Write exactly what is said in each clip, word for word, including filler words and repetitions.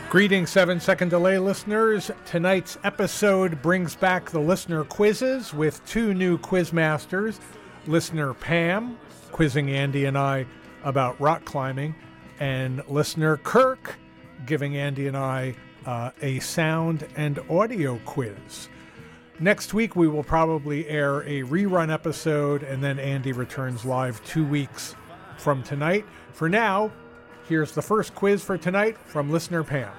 Greetings, seven second delay listeners. Tonight's episode brings back the listener quizzes with two new quiz masters. Listener Pam, quizzing Andy and I about rock climbing, and listener Kirk, giving Andy and I uh, a sound and audio quiz. Next week, we will probably air a rerun episode, and then Andy returns live two weeks from tonight. For now, here's the first quiz for tonight from listener Pam.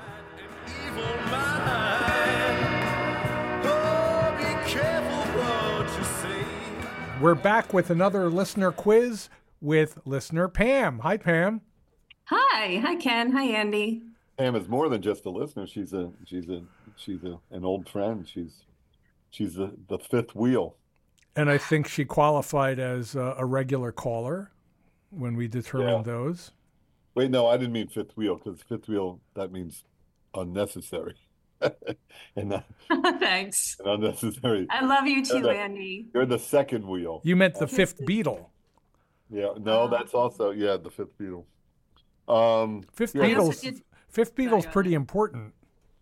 We're back with another listener quiz with listener Pam. Hi, Pam. Hi. Hi, Ken. Hi, Andy. Pam is more than just a listener. She's a she's a she's a, an old friend. She's she's the, the fifth wheel. And I think she qualified as a, a regular caller when we determined yeah. those. Wait, no, I didn't mean fifth wheel, because fifth wheel, that means unnecessary. and that, Thanks. And unnecessary. I love you too, the, Andy. You're the second wheel. You meant the fifth Beatle. Yeah, no, that's also, yeah, the fifth Beatle. Um, fifth yeah, Beatles, did... fifth Beatle's pretty important.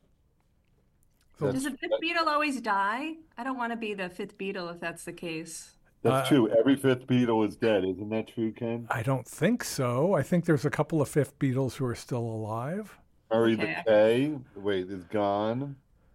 So, does the fifth Beatle always die? I don't want to be the fifth Beatle if that's the case. That's uh, true. Every fifth Beatle is dead. Isn't that true, Ken? I don't think so. I think there's a couple of fifth Beatles who are still alive. Murray okay. the K, wait, is gone.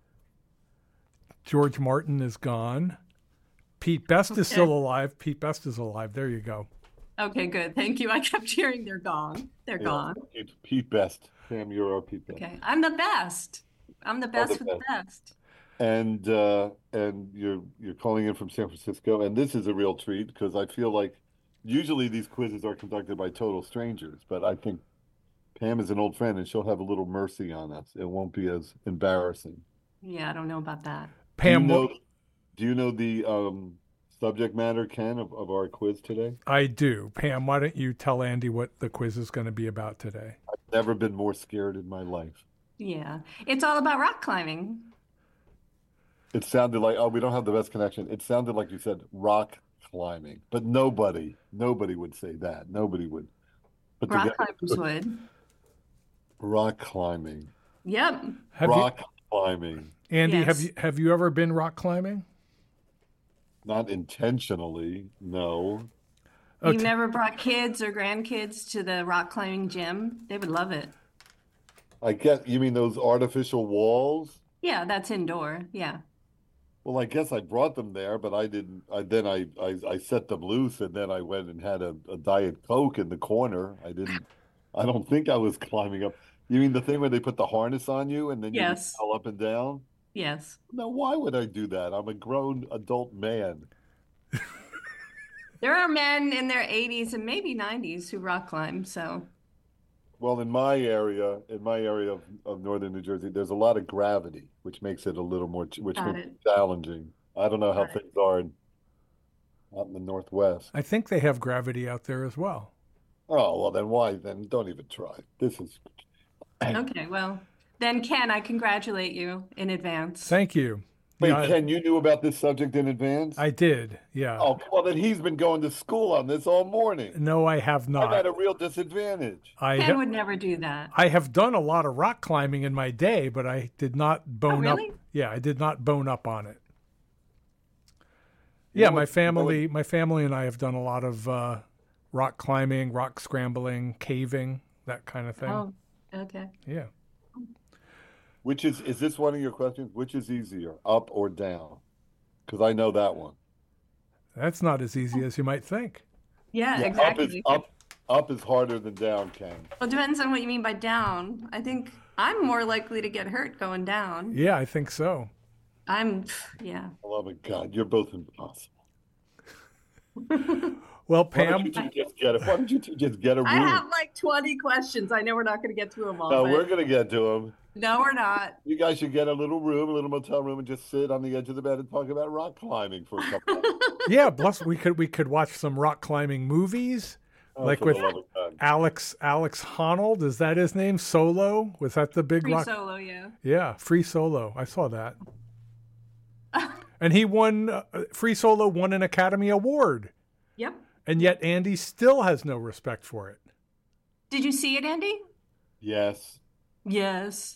George Martin is gone. Pete Best okay. is still alive. Pete Best is alive. There you go. Okay, good. Thank you. I kept hearing they're gone. They're yeah, gone. Pete, Pete Best. Sam, you're our Pete Best. Okay, I'm the best. I'm the best the with best. the best. And uh, and you're you're calling in from San Francisco, and this is a real treat because I feel like usually these quizzes are conducted by total strangers, but I think Pam is an old friend, and she'll have a little mercy on us. It won't be as embarrassing. Yeah, I don't know about that. Pam, do you know, do you know the um, subject matter, Ken, of, of our quiz today? I do. Pam, why don't you tell Andy what the quiz is going to be about today? I've never been more scared in my life. Yeah, it's all about rock climbing. It sounded like, oh, we don't have the best connection. It sounded like you said rock climbing, but nobody, nobody would say that. Nobody would. But rock together, climbers would. Rock climbing. Yep. Have rock you, climbing. Andy, yes. have you have you ever been rock climbing? Not intentionally, no. You've okay. never brought kids or grandkids to the rock climbing gym? They would love it. I guess, you mean those artificial walls? Yeah, that's indoor. Yeah. Well, I guess I brought them there, but I didn't. I then I, I, I set them loose, and then I went and had a, a Diet Coke in the corner. I didn't. I don't think I was climbing up. You mean the thing where they put the harness on you and then yes. you fell up and down? Yes. Now, why would I do that? I'm a grown adult man. There are men in their eighties and maybe nineties who rock climb. So. Well, in my area, in my area of, of northern New Jersey, there's a lot of gravity, which makes it a little more, which Got makes it. it challenging. I don't know Got how it. things are in, out in the Northwest. I think they have gravity out there as well. Oh, well, then why? Then don't even try. This is... Okay, well, then, Ken, I congratulate you in advance. Thank you. Wait, yeah, Ken, you knew about this subject in advance? I did, yeah. Oh, well, then he's been going to school on this all morning. No, I have not. I'm at a real disadvantage. I Ken ha- would never do that. I have done a lot of rock climbing in my day, but I did not bone oh, really? up. Yeah, I did not bone up on it. You yeah, my family, my family and I have done a lot of uh, rock climbing, rock scrambling, caving, that kind of thing. Oh, okay. Yeah. Which is, is this one of your questions? Which is easier, up or down? Because I know that one. That's not as easy as you might think. Yeah, yeah exactly. Up is, up, up is harder than down, Ken. Well, it depends on what you mean by down. I think I'm more likely to get hurt going down. Yeah, I think so. I'm, yeah. Oh, my God, you're both impossible. Well, Pam, why don't you two just get it? Why don't you two just get a room? I have like twenty questions. I know we're not going to get to them all. No, but... we're going to get to them. No, we're not. You guys should get a little room, a little motel room, and just sit on the edge of the bed and talk about rock climbing for a couple of hours. Yeah, plus we could we could watch some rock climbing movies, oh, like with Alex Alex Honnold. Is that his name? Solo? Was that the big Free rock? Solo, yeah. Yeah, Free Solo. I saw that. And he won. Uh, Free Solo won an Academy Award. Yep. And yet Andy still has no respect for it. Did you see it, Andy? Yes. Yes.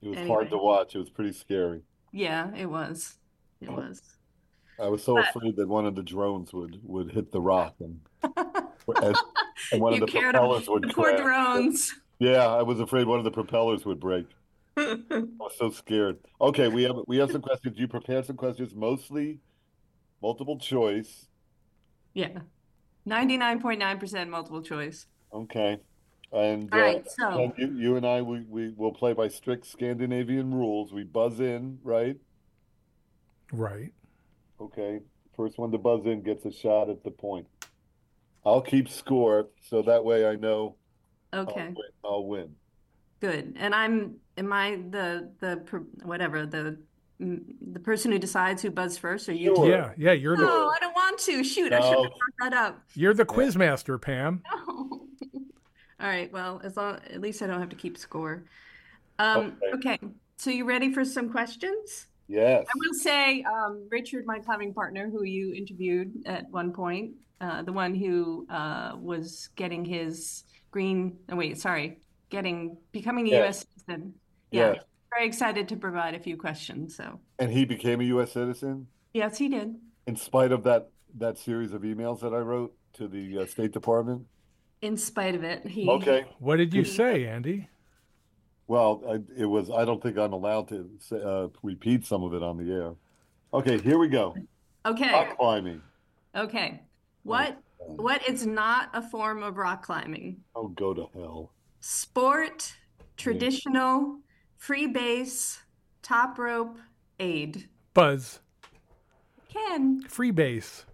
It was Anyway. hard to watch. It was pretty scary. Yeah, it was. It was. I was so But- afraid that one of the drones would would hit the rock and and, and one You of the cared propellers about would the poor crash. drones. Yeah, I was afraid one of the propellers would break. I was so scared. Okay, we have we have some questions. You prepared some questions, mostly multiple choice. Yeah. ninety-nine point nine percent multiple choice. Okay. And All uh, right, so and you, you and I, we, we will play by strict Scandinavian rules. We buzz in, right? Right. Okay. First one to buzz in gets a shot at the point. I'll keep score, so that way I know okay, I'll win. I'll win. good. And I'm am I the the per- whatever the mm, the person who decides who buzzed first, or you? Sure. Yeah, yeah, you're the No, I don't want to. Shoot, I should No. have brought that up. you're the quiz master, Pam. No. All right. Well, as long at least I don't have to keep score. Um, Okay. okay. So you ready for some questions? Yes. I will say, um, Richard, my climbing partner, who you interviewed at one point, uh, the one who uh, was getting his green, oh wait, sorry, getting, becoming a Yes. U S citizen. Yeah, Yes. very excited to provide a few questions. So, And he became a U S citizen yes, he did. in spite of that that series of emails that I wrote to the uh, State Department. In spite of it, he. Okay. What did you say, Andy? Well, I, it was. I don't think I'm allowed to say, uh, repeat some of it on the air. Okay, here we go. Okay. Rock climbing. Okay. What what is not a form of rock climbing? Oh, go to hell. Sport, traditional, free base, top rope, aid. Buzz. Ken. Free base.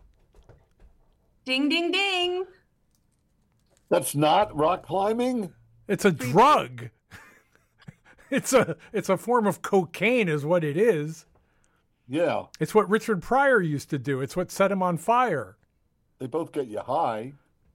Ding, ding, ding. That's not rock climbing? It's a drug. It's a it's a form of cocaine is what it is. Yeah. It's what Richard Pryor used to do. It's what set him on fire. They both get you high.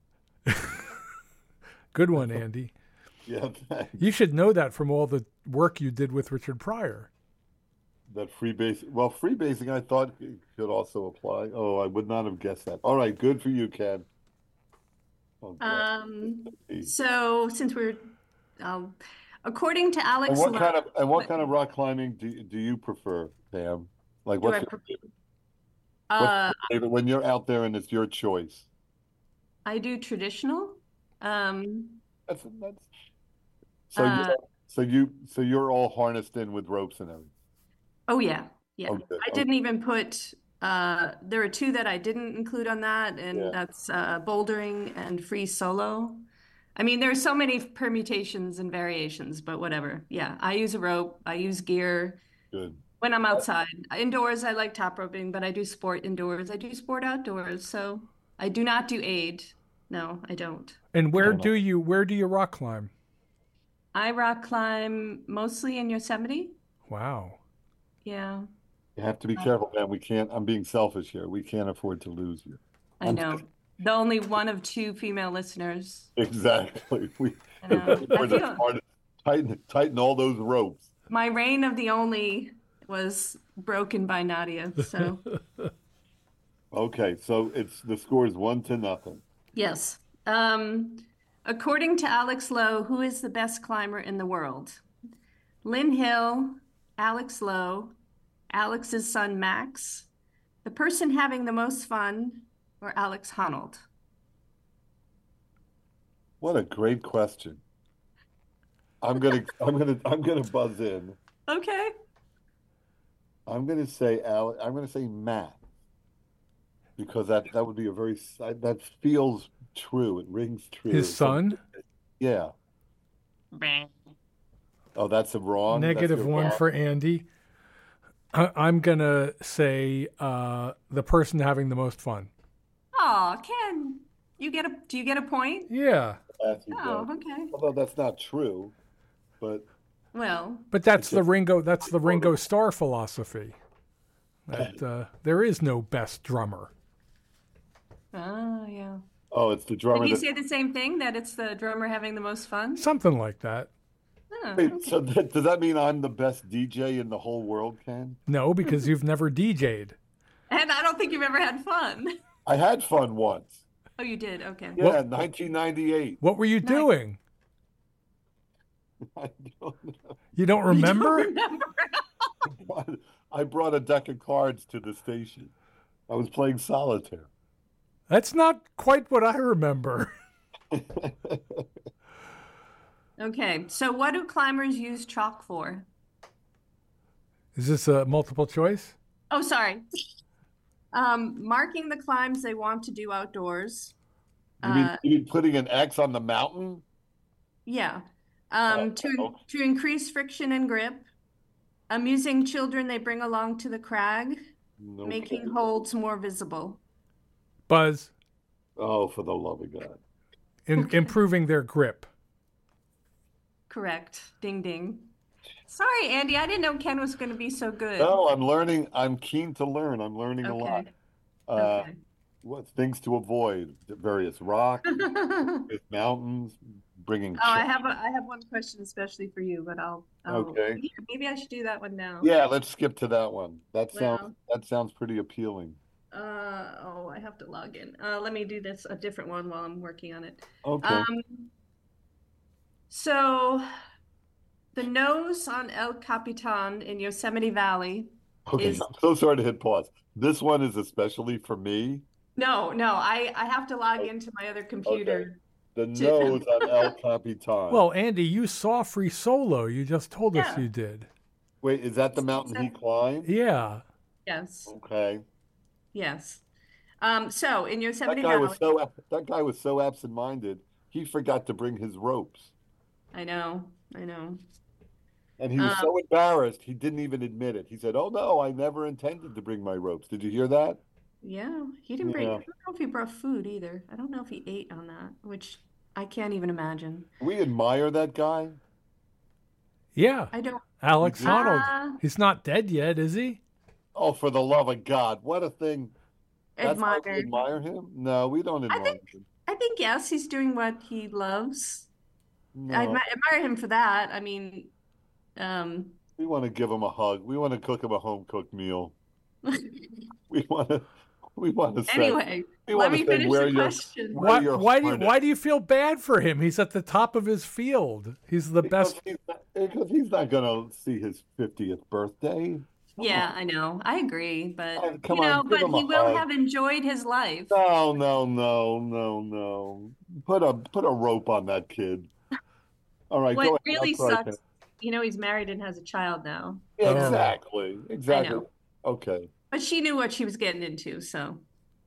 Good one, Andy. Yeah, thanks. You should know that from all the work you did with Richard Pryor. That free base. Well, free basing I thought could also apply. Oh, I would not have guessed that. All right, good for you, Ken. Oh, God. Um, so since we're, um, according to Alex, And what Lowe- kind of and what what- kind of rock climbing do do you prefer, Pam? Like Do what's I your pre- favorite? uh, What's your favorite when you're out there and it's your choice? I do traditional. Um, That's that's so Uh, you so you so you're all harnessed in with ropes and everything. oh yeah, yeah. Okay, I okay. didn't even put, uh, there are two that I didn't include on that, and Yeah. that's uh, bouldering and free solo. I mean, there are so many permutations and variations, but whatever. Yeah, I use a rope. I use gear Good. when I'm outside. Indoors, I like top roping, but I do sport indoors. I do sport outdoors. So I do not do aid. No, I don't. And where don't know. do you where do you rock climb? I rock climb mostly in Yosemite. Wow. Yeah, You have to be careful, man. We can't. I'm being selfish here. We can't afford to lose you. I know. The only one of two female listeners. Exactly. We I know. I we're the feel- hardest. Tighten tighten all those ropes. My reign of the only was broken by Nadia. So, Okay, so it's the score is one to nothing. yes. Um, according to Alex Lowe, who is the best climber in the world? Lynn Hill, Alex Lowe, Alex's son Max, the person having the most fun, or Alex Honnold? What a great question. I'm gonna I'm gonna I'm gonna buzz in. Okay. I'm gonna say Al. I'm gonna say Matt because that that would be a very that feels true. It rings true. His son? Yeah. Oh, that's a wrong. That's Negative your one wrong. for Andy. I, I'm gonna say uh, the person having the most fun. Oh, Ken, you get a, do you get a point? Yeah, Matthew Oh, Jones. okay. Although that's not true, but Well, but that's the Ringo. That's the Ringo Starr philosophy. That uh, there is no best drummer. oh, yeah. oh, it's the drummer. Did you that- say the same thing, that it's the drummer having the most fun? Something like that. Oh, Wait, okay. so that, does that mean I'm the best D J in the whole world, Ken? No, because you've never D J'd. And I don't think you've ever had fun. I had fun once. Oh, you did? Okay. Yeah, nineteen ninety-eight. What were you Nice. doing? I don't know. You don't You don't remember? remember? I brought a deck of cards to the station. I was playing solitaire. That's not quite what I remember. Okay, so what do climbers use chalk for? Is this a multiple choice? Oh, sorry. Um, marking the climbs they want to do outdoors. You mean, Uh, you mean putting an X on the mountain? yeah. Um, to Oh, to increase friction and grip. Amusing children they bring along to the crag. no. Making holds more visible. Buzz, Oh, for the love of God. in, improving their grip. Correct. Ding ding. Sorry, Andy. I didn't know Ken was going to be so good. No, I'm learning. I'm keen to learn. I'm learning a lot. Okay. Uh, Okay. what things to avoid? Various rocks, Oh, various mountains, bringing. I ch- have a I have one question especially for you, but I'll, I'll Okay. yeah, maybe I should do that one now. Yeah, let's skip to that one. That sounds Well, that sounds pretty appealing. uh, oh, I have to log in. Uh, let me do this a different one while I'm working on it. Okay. Um, so the nose on El Capitan in Yosemite Valley Okay. is I'm so sorry to hit pause. This one is especially for me. no, no. I I have to log into my other computer. The To- nose on El Capitan. Well, Andy, you saw Free Solo. You just told us Yeah. you did. Wait, is that the mountain he climbed? Yeah. Yes, Okay. yes. Um, so in That Yosemite guy was Valley, so that guy was so absent-minded. He forgot to bring his ropes. I know, I know. And he was Um, so embarrassed, he didn't even admit it. He said, "Oh no, I never intended to bring my ropes." Did you hear that? Yeah, he didn't bring, I Yeah. don't know if he brought food either. I don't know if he ate on that, which I can't even imagine. We admire that guy. Yeah. I don't, Alex You do? Honnold. uh, He's not dead yet, is he? Oh, for the love of God, what a thing. That's how we admire. admire him? No, we don't I admire think, him. I think yes, he's doing what he loves. I No, admi- admire him for that. I mean, um, we want to give him a hug. We want to cook him a home-cooked meal. We want to, we want to say, anyway, we let want to me say finish where the your, question. where Why, your why, do you, heart why is. do you feel bad for him? He's at the top of his field. He's the Because best. he's not, because he's not going to see his fiftieth birthday. Come Yeah, on. I know. I agree, but Oh, come you on, know, give but him a he will hug. have enjoyed his life. No, no, no, no, no. Put a put a rope on that kid. All right, What go ahead. I'm really sorry, Ken. sucks, you know, he's married and has a child now. Yeah, Oh. exactly. I Exactly. know, Okay. but she knew what she was getting into, so.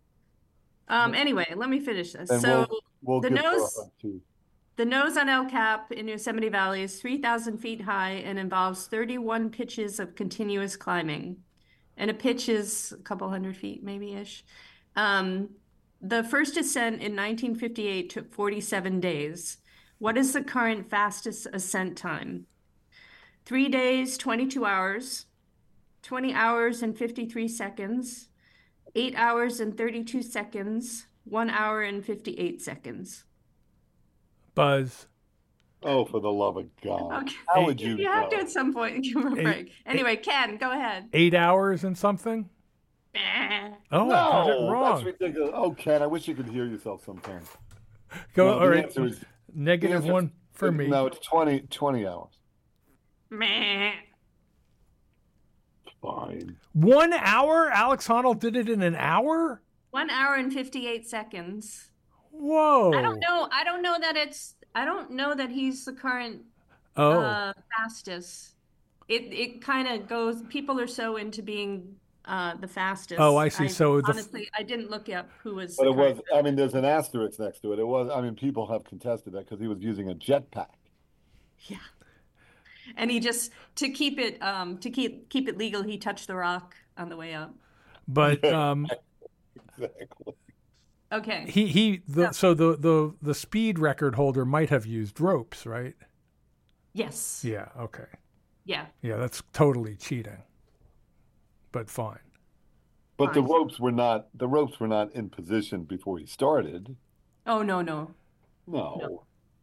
Um, anyway, let me finish this. And So we'll we'll the give her a nose, hug too. the nose on El Cap in Yosemite Valley is three thousand feet high and involves thirty-one pitches of continuous climbing. And a pitch is a couple hundred feet, maybe-ish. Um, the first ascent in nineteen fifty-eight took forty-seven days. What is the current fastest ascent time? Three days, twenty-two hours, twenty hours and fifty-three seconds, eight hours and thirty-two seconds, one hour and fifty-eight seconds. Buzz. Oh, for the love of God. Okay. How would you You have to know? at some point give him a Eight- break. Anyway, Ken, go ahead. Eight hours and something? Oh, I got it No, that's wrong. ridiculous. Oh, Ken, I wish you could hear yourself sometime. Go, No, all the right. answer is- Negative the answer- one for me. No, it's twenty, twenty hours. Meh. Fine. One hour? Alex Honnold did it in an hour? One hour and fifty-eight seconds. Whoa. I don't know. I don't know that it's. I don't know that he's the current Oh, uh, fastest. It it kind of goes. People are so into being uh, the fastest. Oh, I see. So the- honestly, I didn't look up who was. But the it was, current- I mean, there's an asterisk next to it. It was, I mean, people have contested that because he was using a jetpack. Yeah. And he just to keep it um to keep keep it legal, he touched the rock on the way up. but um, Exactly. Okay. he he. The, Yeah. So the the the speed record holder might have used ropes, right? Yes. Yeah. Okay. Yeah. Yeah, that's totally cheating. But fine. But the Fine. ropes were not, the ropes were not in position before he started. Oh no no No.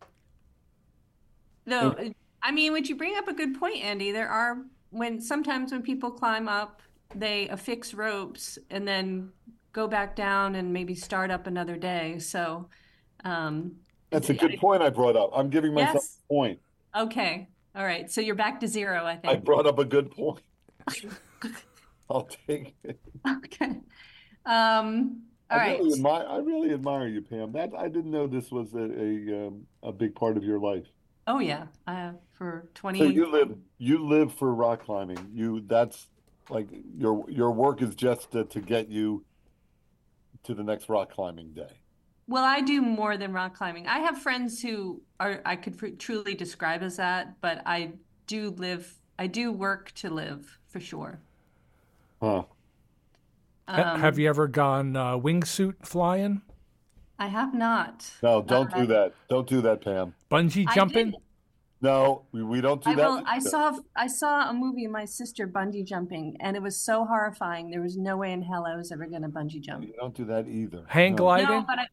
no. I mean, would you bring up a good point, Andy? There are when sometimes when people climb up, they affix ropes and then go back down and maybe start up another day. So, um, That's a it's- good point I brought up. I'm giving myself Yes. a point. Okay. All right. So you're back to zero, I I think. brought up a good point. I'll take it. Okay. Um, all I right. really admire, I really admire you, Pam. That I didn't know this was a a, um, a big part of your life. Oh yeah. Uh, for So twenty. you live you live for rock climbing. You that's like your your work is just to, to get you to the next rock climbing day. Well, I do more than rock climbing. I have friends who are I could fr- truly describe as that, but I do live, I do work to live for sure. Huh. Ha- have Um, you ever gone uh, wingsuit flying, I have not. No, don't Uh, do that. Don't do that, Pam. bungee I did. jumping? No, we, we don't do I that will. I either. saw. I saw a movie of my sister bungee jumping, and it was so horrifying. There was no way in hell I was ever going to bungee No, jump. you don't do that either. Hang No. No, gliding? but I,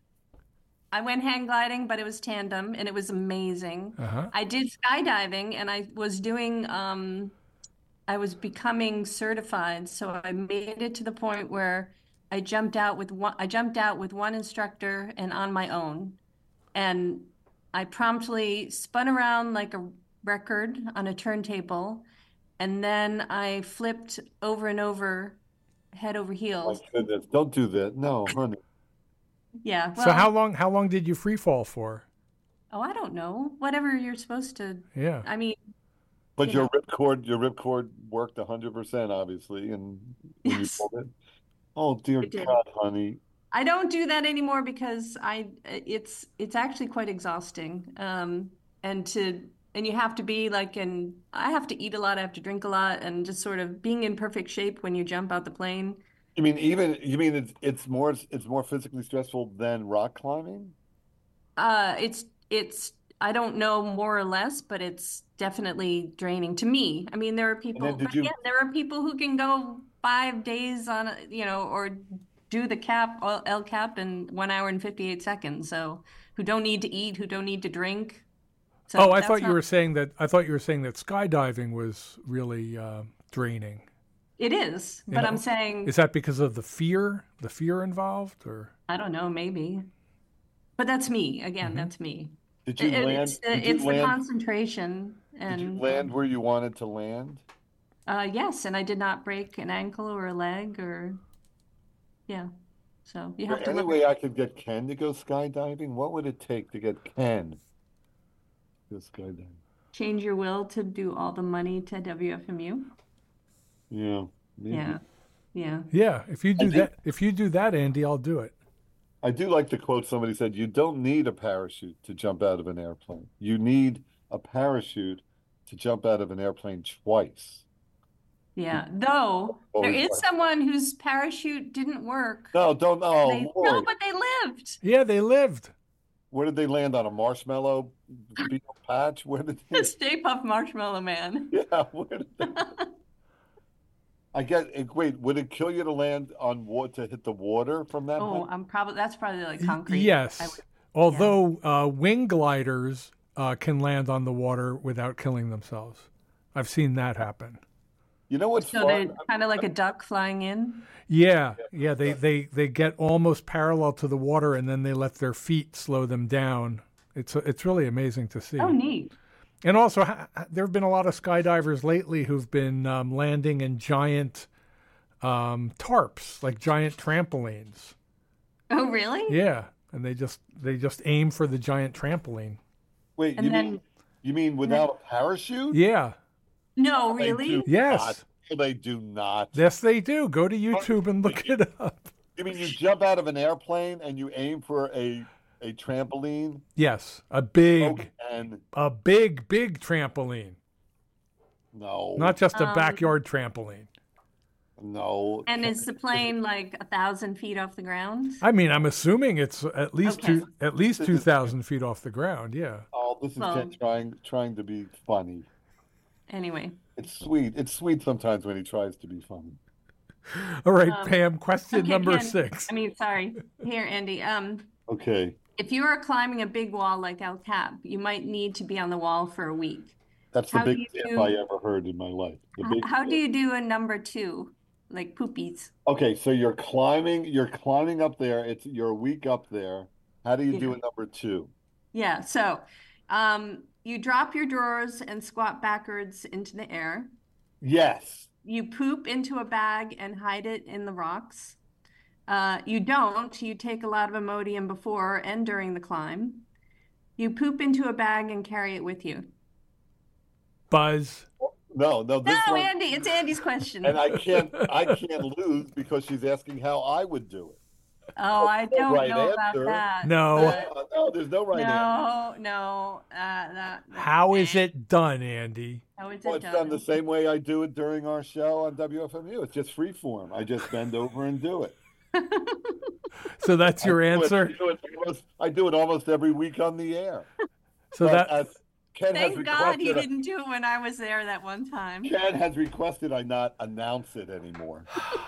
I went hang gliding, but it was tandem, and it was amazing. Uh-huh. I did skydiving, and I was doing. Um, I was becoming certified, so I made it to the point where I jumped out with one. I jumped out with one instructor and on my own, and I promptly spun around like a record on a turntable, and then I flipped over and over, head over My heels. goodness, don't do that. No, honey. Yeah, So how well, long how long did you free fall for? oh, I don't know. Whatever you're supposed to. Yeah. I mean, But you your know, ripcord, your ripcord worked one hundred percent, obviously, and when you yes, pulled it. Oh, dear it did. God, honey. I don't do that anymore because I it's it's actually quite exhausting. Um, and to and you have to be like in I have to eat a lot, I have to drink a lot, and just sort of being in perfect shape when you jump out the plane. You mean even you mean it's it's more it's more physically stressful than rock climbing? Uh, it's it's I don't know more or less, but it's definitely draining to me. I mean, there are And then people, but did again, you there are people who can go five days on, a- you know, or do the cap, L L cap in one hour and fifty-eight seconds. So who don't need to eat, who don't need to drink. Oh, So I that's thought you not, were saying that I thought you were saying that skydiving was really uh, draining. it is, You but I'm know, saying, is that because of the fear, the fear involved, or? I don't know, maybe, but that's me. Again, Mhm. that's me. did you It, it- land it's the, did you it's the land concentration did you and, land where you wanted to land? uh, yes, and I did not break an ankle or a leg or, yeah. So you Is have there to any look, way I could get Ken to go skydiving? What would it take to get Ken to go skydiving? change your will to do all the money to W F M U. Yeah, maybe. Yeah, yeah. Yeah, if you I do think that, if you do that, Andy, I'll do it. I do like the quote somebody said, you don't need a parachute to jump out of an airplane. You need a parachute to jump out of an airplane twice. Yeah. Though there Always is like, someone whose parachute didn't work. no, don't, oh, They no, Lord. but they lived. Yeah, they lived. Where did they land on a marshmallow beetle patch? Where did they, Stay Puft Marshmallow Man. yeah, where did they, I guess, eh, wait, would it kill you to land on what to hit the water from that height? Oh, I'm probably that's probably like Y- concrete. I would, yes, yeah. although uh, wing gliders uh, can land on the water without killing themselves. I've seen that happen. You know what's So fun? they're kind of like a duck flying in. Yeah, yeah, they, they, they get almost parallel to the water and then they let their feet slow them down. It's it's really amazing to see. Oh, neat. And also, ha- ha- there have been a lot of skydivers lately who've been um, landing in giant um, tarps, like giant trampolines. Oh, really? Yeah, and they just they just aim for the giant trampoline. Wait, And you then, mean you mean and then without a parachute? Yeah, no, They do really? yes, not. They do not. yes, they do. Go to YouTube and look it up. You mean you jump out of an airplane and you aim for a a trampoline? Yes, a Oh, big, and a big, big trampoline, no, not just a Um, backyard trampoline. no. and Ken, is the plane like a thousand feet off the ground? I mean, I'm assuming it's at least Okay. two, at least This two is thousand feet off the ground. Yeah. oh, this is Ken Well, trying trying to be funny. anyway. It's sweet. It's sweet sometimes when he tries to be funny. All right, Um, Pam. Question okay, number Ken. six. I mean, sorry. Here, Andy. Um, Okay, if you are climbing a big wall like El Cap, you might need to be on the wall for a week. that's the How do biggest you if I do, ever heard in my life. The h- big how do if. you do a number two, like poopies? Okay, so you're climbing. You're climbing up there. It's you're a week up there. How do you do Yeah. a number two? Yeah. So, Um, you drop your drawers and squat backwards into the air. Yes. You poop into a bag and hide it in the rocks. Uh, you don't. You take a lot of Imodium before and during the climb. You poop into a bag and carry it with you. Buzz. No, no, this No, one, Andy, it's Andy's question. and I can't, I can't lose because she's asking how I would do it. Oh, I no don't right know answer. about that. No. but- Uh, no, there's no right answer. No, no. Uh, that, that- How is it done, Andy? How is Well, it it's done the done? same way I do it during our show on W F M U. It's just free form. I just bend over and do it. So that's your I do it- answer? I do it almost, I do it almost every week on the air. So But that as Ken has Thank God he requested, didn't do it when I was there that one time. Ken has requested I not announce it anymore.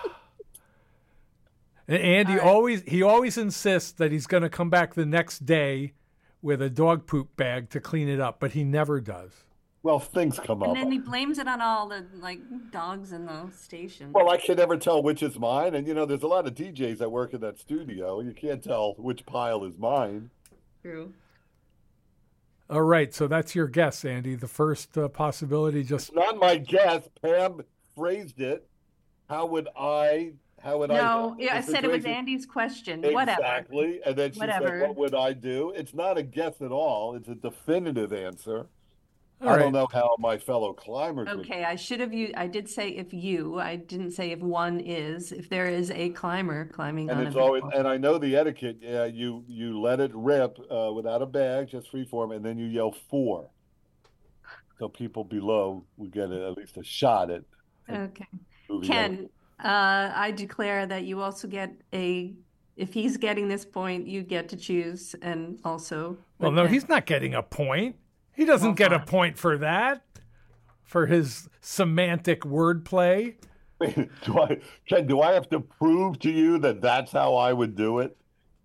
and Andy All right. always he always insists that he's going to come back the next day with a dog poop bag to clean it up, but he never does. Well, things come And up. then he blames it on all the like dogs in the station. Well, I can never tell which is mine. And, you know, there's a lot of D Js that work in that studio. You can't tell which pile is mine. True. All right, so that's your guess, Andy. The first uh, possibility just It's not my guess. Pam phrased it. How would I, how would I? No, yeah, I the said it was situation- Andy's question. Whatever. Exactly. And then she Whatever. said, what would I do? It's not a guess at all. It's a definitive answer. all I right. don't know how my fellow climbers would. Okay, I should have used, I did say if you, I didn't say if one is, if there is a climber climbing And on it's a always, wall. and I know the etiquette. Yeah, you you let it rip uh, without a bag, just free form, and then you yell four, so people below will get a, at least a shot at Okay. moving on. Ken, uh, I declare that you also get a, if he's getting this point, you get to choose and also. Well, no, he's not getting a point. He doesn't Well, get a fine. point for that, for his semantic wordplay. Do I, Ken, do I have to prove to you that that's how I would do it?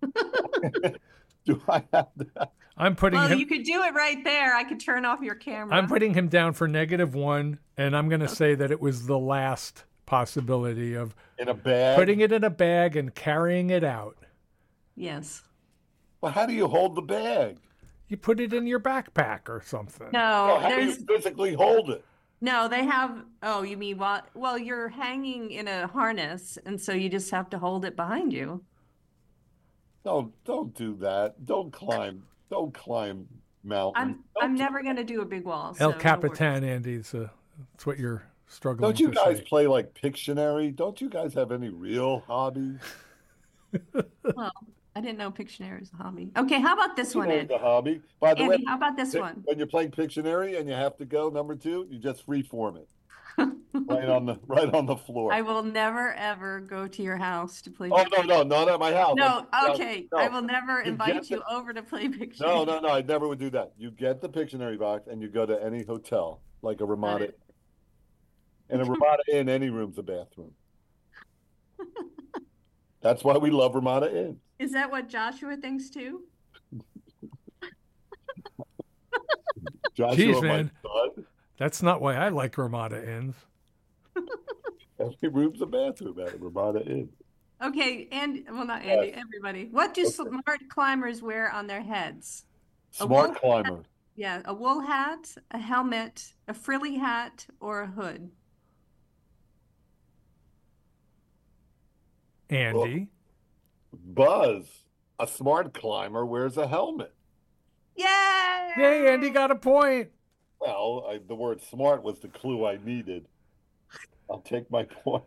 Do I have to? I'm putting Well, him. you could do it right there. I could turn off your camera. I'm putting him down for negative one, and I'm going to say that it was the last possibility of In a bag? putting it in a bag and carrying it out. Yes. Well, how do you hold the bag? You put it in your backpack or something. No, Well, how do you there's physically hold it? no, they have, oh, you mean what? Well, you're hanging in a harness, and so you just have to hold it behind you. Don't don't do that. Don't climb. Don't climb mountains. I'm Don't I'm do- never gonna do a big wall. El so no worries. Capitan, Andy. It's uh, that's what you're struggling Don't you to guys say. play like Pictionary? Don't you guys have any real hobbies? Well, I didn't know Pictionary is a hobby. Okay, how about this You one, know Andy? the hobby. By the way, Andy, how about this Pic- one? when you're playing Pictionary and you have to go number two, you just freeform it right on the right on the floor. I will never ever go to your house to play. Oh no, no, not at my house. No, I'm- okay. no. I will never You invite get you the- over to play Pictionary. No, no, no, I never would do that. You get the Pictionary box and you go to any hotel, like a Ramada. it. And a Ramada Inn, any room's a bathroom. That's why we love Ramada Inn. Is that what Joshua thinks too? Joshua, Jeez, my man. son, That's not why I like Ramada Inns. every room's a bathroom at a Ramada Inn. Okay, and well, not Andy, Yes. everybody. What do Okay. smart climbers wear on their heads? A Smart wolf- climber. Yeah, a wool hat, a helmet, a frilly hat, or a hood. Andy. Buzz, a smart climber, wears a helmet. Yay! Yay, Andy got a point. Well, I, the word smart was the clue I needed. I'll take my point.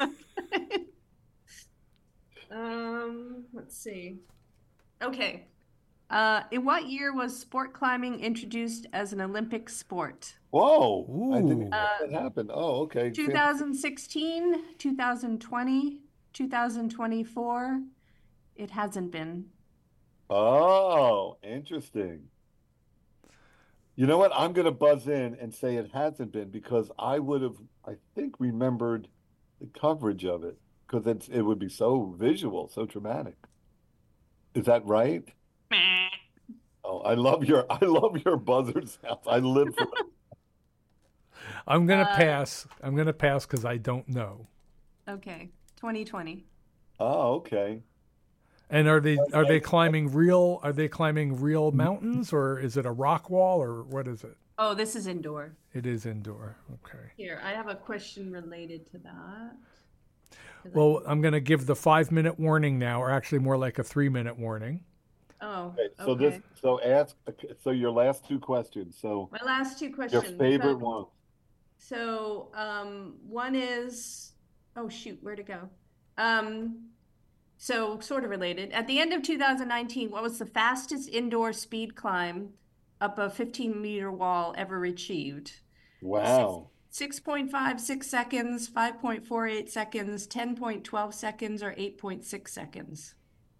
Um, let's see. Okay. Uh, in what year was sport climbing introduced as an Olympic sport? Whoa, I didn't Ooh. even know that happened. Oh, okay. two thousand sixteen, two thousand twenty, two thousand twenty-four. It hasn't been. Oh, interesting. You know what? I'm going to buzz in and say it hasn't been because I would have, I think, remembered the coverage of it because it's it would be so visual, so dramatic. Is that right? Oh, I love your I love your buzzer sounds. I live for it. I'm going to Uh, pass. I'm going to pass because I don't know. Okay, twenty twenty. Oh, okay. And are they are they climbing real? Are they climbing real mountains, or is it a rock wall, or what is it? Oh, this is indoor. It is indoor. Okay. Here, I have a question related to that. Well, I'm going to give the five minute warning now, or actually more like a three minute warning. Oh, Okay, so okay. this, so ask, so your last two questions. So My last two your questions. favorite So, one. so um, one is, oh shoot, where'd it go? Um, so sort of related. At the end of two thousand nineteen, what was the fastest indoor speed climb up a fifteen meter wall ever achieved? Wow. six point five six seconds, five point four eight seconds, ten point one two seconds, or eight point six seconds?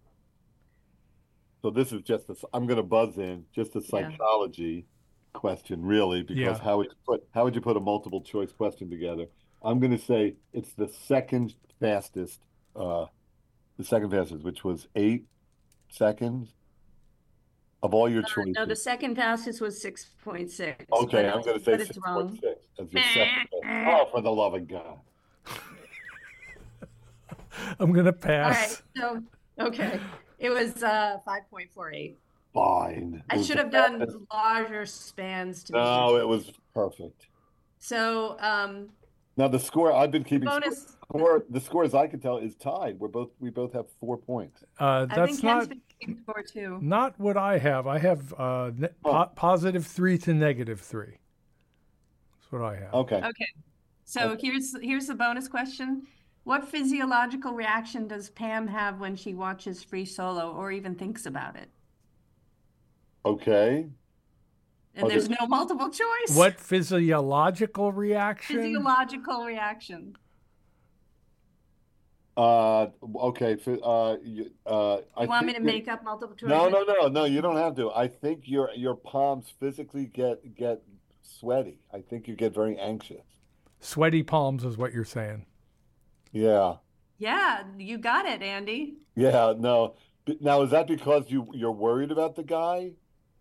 So this is just a, I'm going to buzz in, just a Yeah. psychology question, really, because Yeah. how would you put how would you put a multiple choice question together? I'm going to say it's the second fastest, uh, the second fastest, which was eight seconds of all your choices. No, the second fastest was six point six. Okay, but I'm it's- going to say but it's six wrong. point six as your second fastest. Oh, for the love of God. I'm going to All pass. right, so, okay. It was uh, five point four eight. Fine. It I was should the have done fastest. larger spans to be No, sure. it was perfect. So, um, Now the score I've been keeping bonus. score. The score, as I can tell, is tied. We're both we both have four points. Uh, I that's think Ken's not been keeping score too. not what I have. I have uh, ne- po- positive three to negative three. That's what I have. Okay. Okay. So here's here's the bonus question. What physiological reaction does Pam have when she watches Free Solo or even thinks about it? Okay. And Are there's there- no multiple choice. What physiological reaction? Physiological reaction. Uh. Okay. fi- Uh. You, uh. I You want me think to you- make up multiple choice? No, no, no, no. You don't have to. I think your your palms physically get get sweaty. I think you get very anxious. Sweaty palms is what you're saying. Yeah. Yeah, you got it, Andy. Yeah. No. But now, is that because you you're worried about the guy?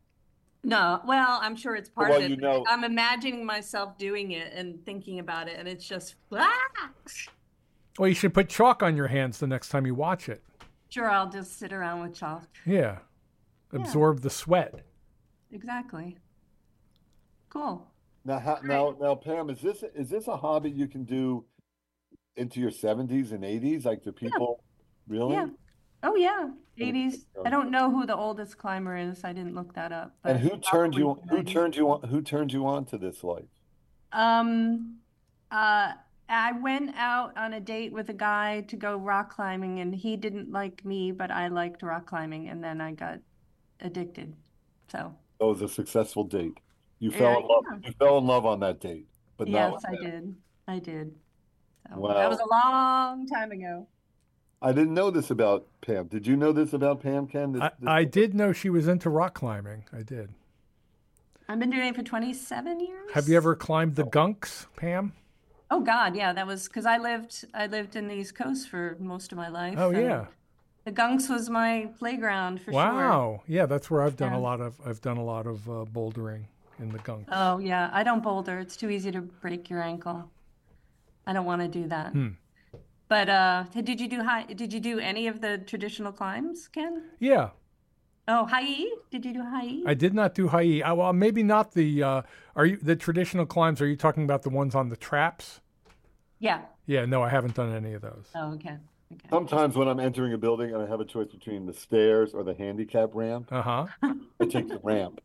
No, well, I'm sure it's part Well, of it. you but know- I'm imagining myself doing it and thinking about it, and it's just, ah! Well, you should put chalk on your hands the next time you watch it. Sure, I'll just sit around with chalk. Yeah. Absorb the sweat. Exactly. Cool. Now, how, now, now, Pam, is this is this a hobby you can do into your seventies and eighties? Like, do people really? Yeah. Oh, yeah. Okay. eighties. I don't know who the oldest climber is. I didn't look that up. And but who turned you probably who nineties. turned you on who turned you on to this life? Um, uh, I went out on a date with a guy to go rock climbing, and he didn't like me, but I liked rock climbing, and then I got addicted. So, That was a successful date. You Yeah, fell in love. yeah. You fell in love on that date, but not yes, with I him. did. I did. So, Wow. that was a long time ago. I didn't know this about Pam. Did you know this about Pam, Ken? This, I, this- I did know she was into rock climbing. I did. I've been doing it for twenty-seven years. Have you ever climbed the gunks, Pam? Oh God, yeah, that was because I lived I lived in the East Coast for most of my life. Oh, and yeah. the Gunks was my playground for sure. Wow. Yeah, that's where I've done Yeah. a lot of I've done a lot of uh, bouldering in the gunks. Oh yeah, I don't boulder. It's too easy to break your ankle. I don't want to do that. Hmm. But uh, did you do high? Did you do any of the traditional climbs, Ken? Yeah, Oh, high? Did you do high? I did not do high. Uh, well, maybe not the. Uh, are you the traditional climbs? Are you talking about the ones on the traps? Yeah. Yeah, no, I haven't done any of those. Oh, okay. Okay. Sometimes when I'm entering a building and I have a choice between the stairs or the handicap ramp, Uh huh. I take the ramp.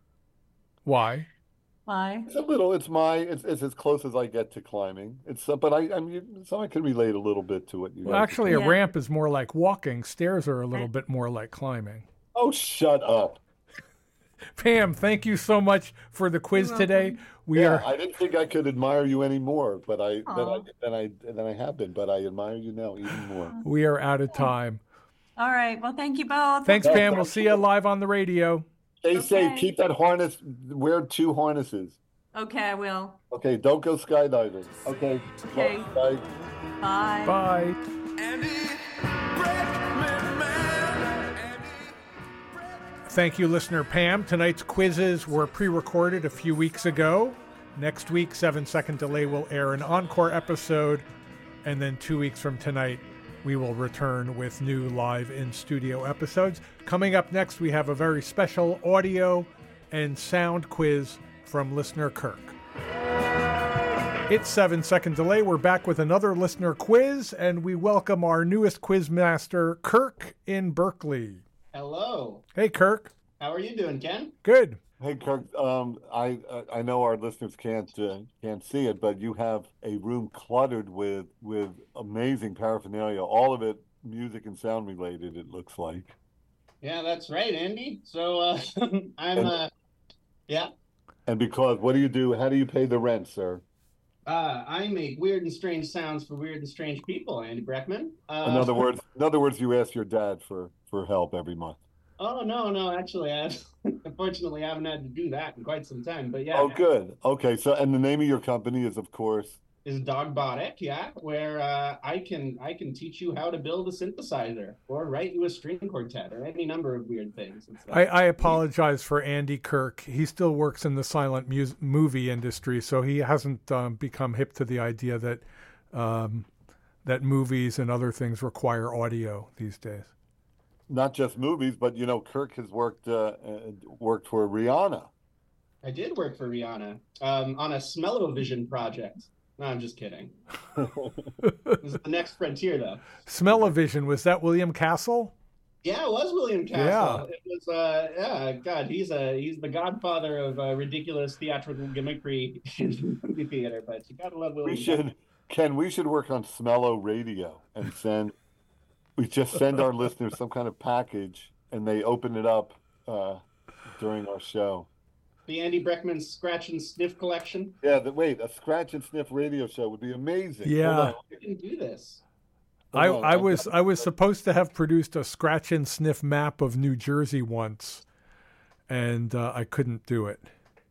Why? Why? It's a little. It's my. It's, it's as close as I get to climbing. It's. Uh, but I. I mean, so I can relate a little bit to what you. Well, guys are actually, a Yeah. ramp is more like walking. Stairs are a little bit more like climbing. Oh, shut up. Pam, thank you so much for the quiz You're today. welcome. We Yeah, are I didn't think I could admire you any more, but I than I Aw. than I than I have been. But I admire you now even more. we are out of time. All right. Well, thank you both. Thanks, Yeah, Pam. We'll thank see you live on the radio. Stay safe. Okay. Keep that harness. Wear two harnesses. Okay, I will. Okay. Don't go skydiving. Okay. Okay. Bye. Bye. Bye. Thank you, listener Pam. Tonight's quizzes were pre-recorded a few weeks ago. Next week, Seven Second Delay will air an encore episode, and then two weeks from tonight, we will return with new live in studio episodes. Coming up next, we have a very special audio and sound quiz from listener Kirk. It's seven second delay. We're back with another listener quiz, and we welcome our newest quiz master, Kirk in Berkeley. Hello. Hey, Kirk. How are you doing, Ken? Good. Hey, Kirk. Um, I I know our listeners can't uh, can't see it, but you have a room cluttered with with amazing paraphernalia. All of it music and sound related. It looks like. Yeah, that's right, Andy. So uh, I'm And- uh, yeah. And because what do you do? How do you pay the rent, sir? Uh, I make weird and strange sounds for weird and strange people, Andy Breckman. Uh, In other words, in other words, you ask your dad for for help every month. Oh no, no, actually, I unfortunately I haven't had to do that in quite some time. But yeah, Oh, good. Okay, so and the name of your company is, of course. is Dogbotic, yeah, where uh, I can I can teach you how to build a synthesizer or write you a string quartet or any number of weird things. And stuff. I, I apologize for Andy Kirk. He still works in the silent mus- movie industry, so he hasn't um, become hip to the idea that um, that movies and other things require audio these days. Not just movies, but you know, Kirk has worked uh, uh, worked for Rihanna. I did work for Rihanna um, on a Smell-O-Vision project. No, I'm just kidding. This is the next frontier, though. Smell-O-Vision, was that William Castle? Yeah, it was William Castle. Yeah. It was, uh, yeah, God, he's a he's the godfather of uh, ridiculous theatrical gimmickry in the movie theater. But you gotta love William. We should, Castle. Ken, we should work on Smello Radio and send. We just send our listeners some kind of package, and they open it up uh, during our show. The Andy Breckman Scratch and Sniff collection. Yeah, the, wait, a scratch and sniff radio show would be amazing. Yeah. Hold on. You can do this. I, Hold on. I was I was supposed to have produced a scratch and sniff map of New Jersey once, and uh, I couldn't do it.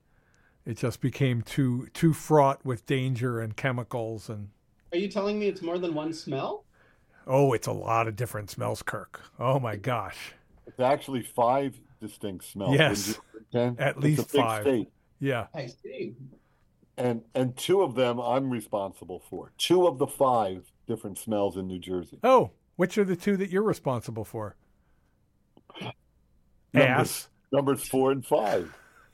It just became too too fraught with danger and chemicals, and Are you telling me it's more than one smell? oh, it's a lot of different smells, Kirk. Oh my gosh, It's actually five distinct smells. Yes. Wouldn't you say, Ken? At It's a least big five. state. yeah. I see. And and two of them I'm responsible for. Two of the five different smells in New Jersey. Oh, which are the two that you're responsible for? Numbers, Ass, numbers four and five.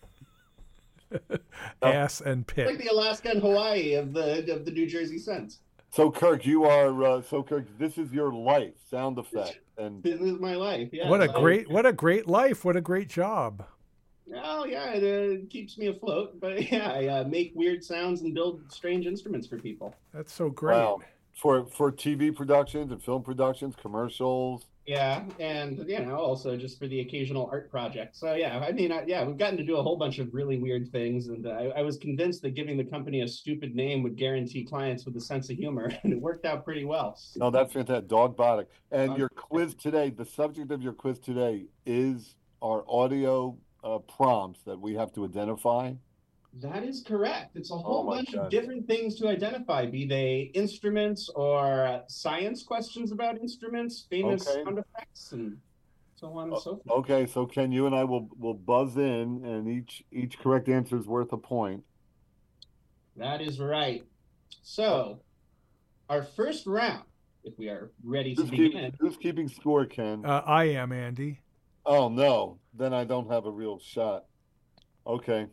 ass, and Like pit. the Alaska and Hawaii of the of the New Jersey scents. So Kirk, you are uh, so Kirk. This is your life, sound effect, and This is my life. Yeah. What a So- great what a great life! What a great job! Oh yeah, it uh, keeps me afloat. But yeah, I uh, make weird sounds and build strange instruments for people. That's so great. wow, for for T V productions and film productions, commercials. Yeah, and you know, also just for the occasional art project. So yeah, I mean, I, yeah, we've gotten to do a whole bunch of really weird things, and uh, I, I was convinced that giving the company a stupid name would guarantee clients with a sense of humor, and it worked out pretty well. No, that's fantastic. Dogbotic. And Dog- your quiz today, the subject of your quiz today is our audio uh, prompts that we have to identify. That is correct. It's a whole Oh my bunch God. of different things to identify, be they instruments or uh, science questions about instruments, famous Okay. sound effects, and so on and so forth. Okay, so Ken, you and I will will buzz in, and each each correct answer is worth a point. That is right. So, our first round, if we are ready to Who's, begin. keep, who's keeping score, Ken? Uh, I am Andy. Oh no, then I don't have a real shot. Okay.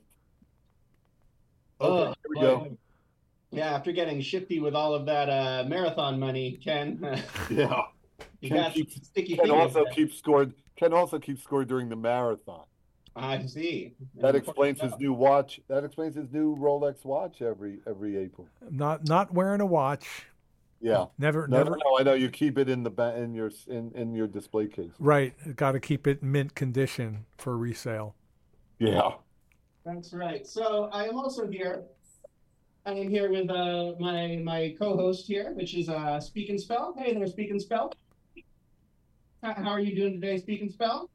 Okay, Oh, here we boy. go. Yeah, after getting shifty with all of that uh, marathon money, Ken, Yeah. you Ken got keeps- some sticky Ken fingers also there. keeps scored. Ken also keeps score during the marathon. I see. That explains his new watch. That explains his new Rolex watch every every April. Not not wearing a watch. Yeah. Never No, never. no, no, I know you keep it in the ba- in your in in your display case. Right. Got to keep it mint condition for resale. Yeah. That's right. So I am also here. I am here with uh, my my co-host here, which is uh, Speak and Spell. Hey there, Speak and Spell. How how are you doing today, Speak and Spell?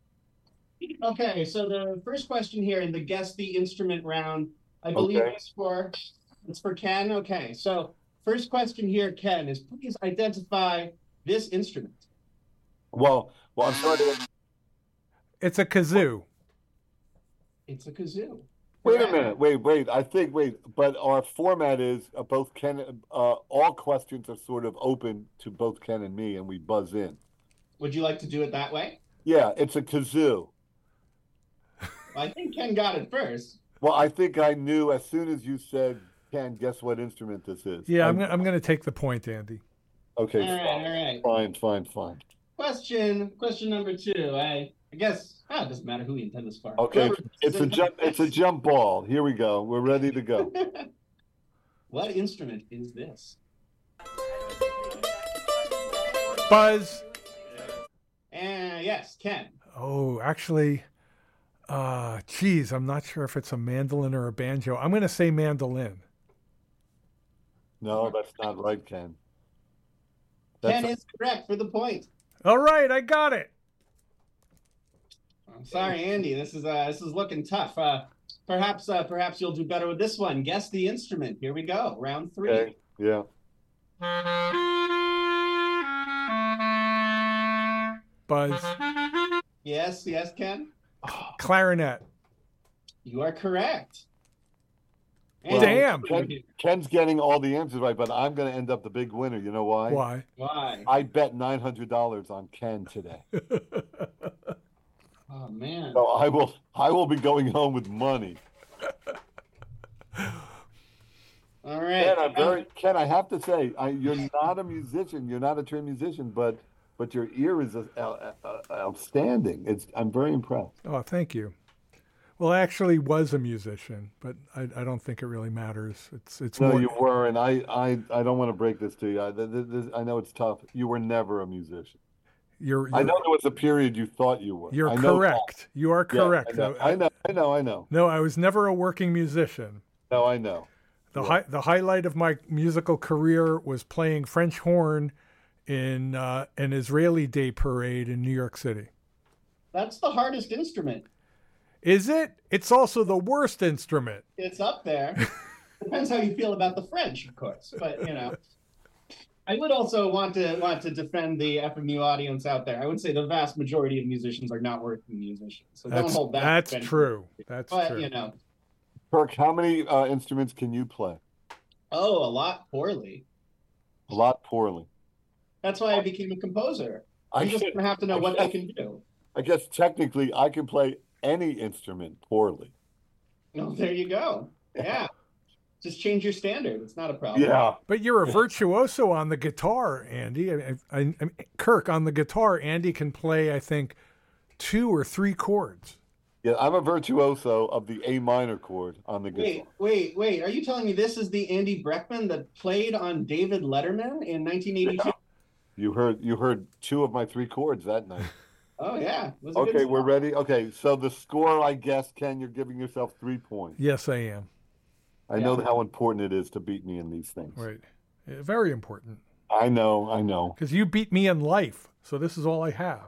Okay, so the first question here in the Guess the Instrument round, I believe Okay. it's for it's for Ken. Okay, so first question here, Ken, is please identify this instrument. Well, well, I'm sorry. To, It's a kazoo. It's a kazoo. Wait a correct. minute. Wait, wait. I think wait, but our format is uh, both Ken. Uh, all questions are sort of open to both Ken and me, and we buzz in. Would you like to do it that way? Yeah, it's a kazoo. Well, I think Ken got it first. Well, I think I knew as soon as you said, Ken, guess what instrument this is? Yeah, I, I'm, I'm going to take the point, Andy. Okay, All right, fine, all right. fine, fine, fine. Question, question number two. I, I guess ah, it doesn't matter who we intend this for. Okay, Whoever it's a is jump. It's a jump ball. Here we go. We're ready to go. What instrument is this? Buzz. And yes, Ken. Oh, actually, uh, geez, I'm not sure if it's a mandolin or a banjo. I'm going to say mandolin. No, that's not right, Ken. Ken That's is correct for the point. All right, I got it. I'm sorry, Andy. This is uh, this is looking tough. Uh, perhaps uh, perhaps you'll do better with this one. Guess the instrument. Here we go. Round three. okay. Yeah. Buzz. Yes, yes, Ken. Clarinet. You are correct. Well, Damn. Ken, Ken's getting all the answers right, but I'm going to end up the big winner. You know why? Why? Why? I bet nine hundred dollars on Ken today. Oh man. So I will. I will be going home with money. All right. Ken, I'm very Ken. I have to say, I, you're not a musician. You're not a trained musician, but but your ear is uh, uh, uh, outstanding. It's. I'm very impressed. Oh, thank you. Well, I actually was a musician, but I, I don't think it really matters. It's it's No, more. you were, and I, I, I don't want to break this to you. I, this, this, I know it's tough. You were never a musician. You're, you're I know there was a period you thought you were. You're I know correct. You are that. Yeah, correct. I, know, I know. I know. I know. No, I was never a working musician. No, I know. The Yeah. hi- the highlight of my musical career was playing French horn in uh, an Israeli Day parade in New York City. That's the hardest instrument. Is it? It's also the worst instrument. It's up there. Depends how you feel about the French, of course. But you know, I would also want to want to defend the F M U audience out there. I would say the vast majority of musicians are not working musicians, so don't That's, hold that. that's against true. them. That's But true. you know, Kirk, how many uh, instruments can you play? oh, a lot poorly. A lot poorly. That's why I became a composer. I I'm just guess, gonna have to know I what guess- they can do. I guess technically I can play any instrument poorly. Oh, No, there you go. Yeah, just change your standard. It's not a problem. Yeah. But you're a virtuoso on the guitar, Andy. I, I, I, I- Kirk, on the guitar, Andy can play, I think, two or three chords. Yeah, I'm a virtuoso of the A minor chord on the guitar. Wait, wait, wait. Are you telling me this is the Andy Breckman that played on David Letterman in nineteen eighty-two? You heard you heard two of my three chords that night. Oh yeah. It was a good Okay, we're song. ready. Okay, so the score, I guess, Ken, you're giving yourself three points. Yes, I am. I know how important it is to beat me in these things. Right. Yeah, very important. I know, I know. Because you beat me in life, so this is all I have.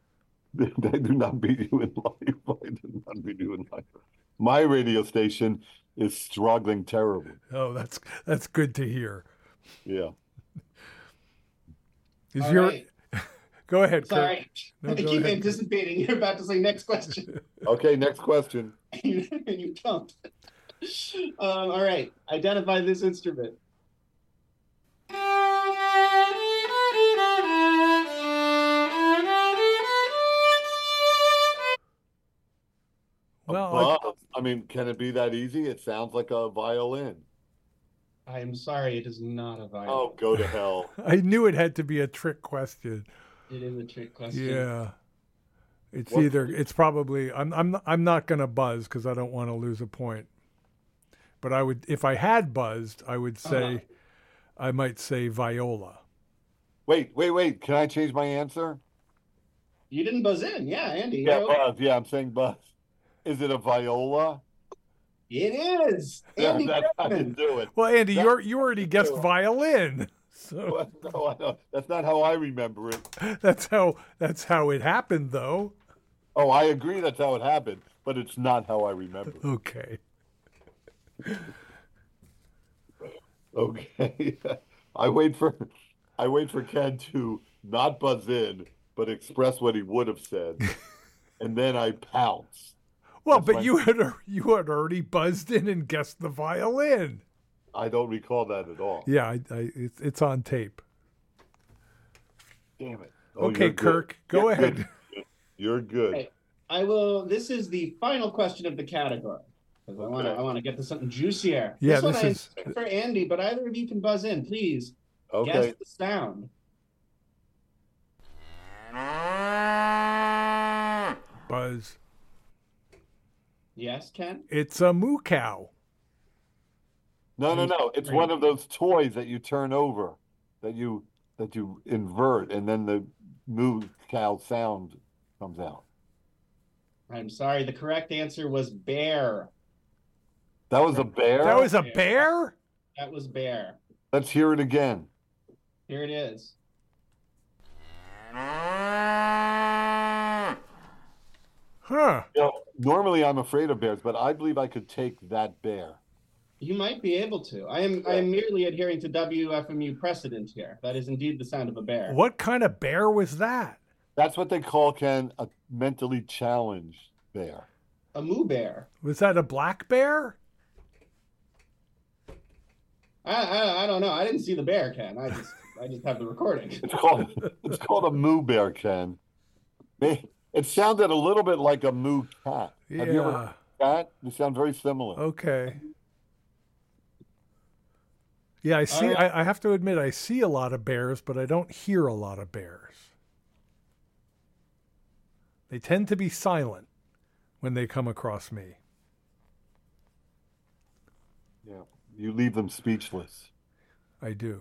I do not beat you in life. I do not beat you in life. My radio station is struggling terribly. Oh, that's that's good to hear. Yeah. Is All your right. Go ahead, Kirk. Sorry. No, I go keep ahead. anticipating you're about to say next question. Okay, next question. and you don't. Um, all right. Identify this instrument. Well, Well, I mean, can it be that easy? It sounds like a violin. I am sorry, it is not a violin. Oh, go to hell. I, I knew it had to be a trick question. It is a trick question. Yeah. It's What- either it's probably I'm I'm I'm not going to buzz because I don't want to lose a point. But I would if I had buzzed, I would say Uh-huh. I might say viola. Wait, wait, wait. Can I change my answer? You didn't buzz in. Yeah, Andy. Yeah, you're- buzz. Yeah, I'm saying buzz. Is it a viola? It is. Yeah, Andy that's how you Breckman. do it. Well, Andy, That- you're you already guessed Yeah. violin. So Well, no, I don't- that's not how I remember it. that's how that's how it happened though. Oh, I agree that's how it happened, but it's not how I remember it. Okay. Okay. I wait for I wait for Ken to not buzz in, but express what he would have said, and then I pounce. Well, That's but my- you had al- you had already buzzed in and guessed the violin. I don't recall that at all. Yeah, I, I, it's it's on tape. Damn it. Oh, Okay, you're good. Kirk, go You're ahead. good. You're good. Hey, I will. This is the final question of the category because I want to. Okay. I want to get to something juicier. Yeah, this one this I is- intend for Andy, but either of you can buzz in, please. Okay. Guess the sound. Buzz. Yes, Ken. It's a moo cow. No, no, no. It's one of those toys that you turn over, that you that you invert, and then the moo cow sound comes out. I'm sorry. The correct answer was bear. That was a bear? That was a bear? That was bear. Let's hear it again. Here it is. Huh. You know, normally I'm afraid of bears, but I believe I could take that bear. You might be able to. I am. I am merely adhering to W F M U precedent here. That is indeed the sound of a bear. What kind of bear was that? That's what they call, Ken, a mentally challenged bear. A moo bear. Was that a black bear? I, I. I don't know. I didn't see the bear, Ken. I just. I just have the recording. It's called it's called a moo bear, Ken. They- It sounded a little bit like a moo cat. Have you ever heard Yeah. of a cat? They sound very similar. Okay. Yeah, I see. right. I, I have to admit, I see a lot of bears, but I don't hear a lot of bears. They tend to be silent when they come across me. Yeah, you leave them speechless. I do.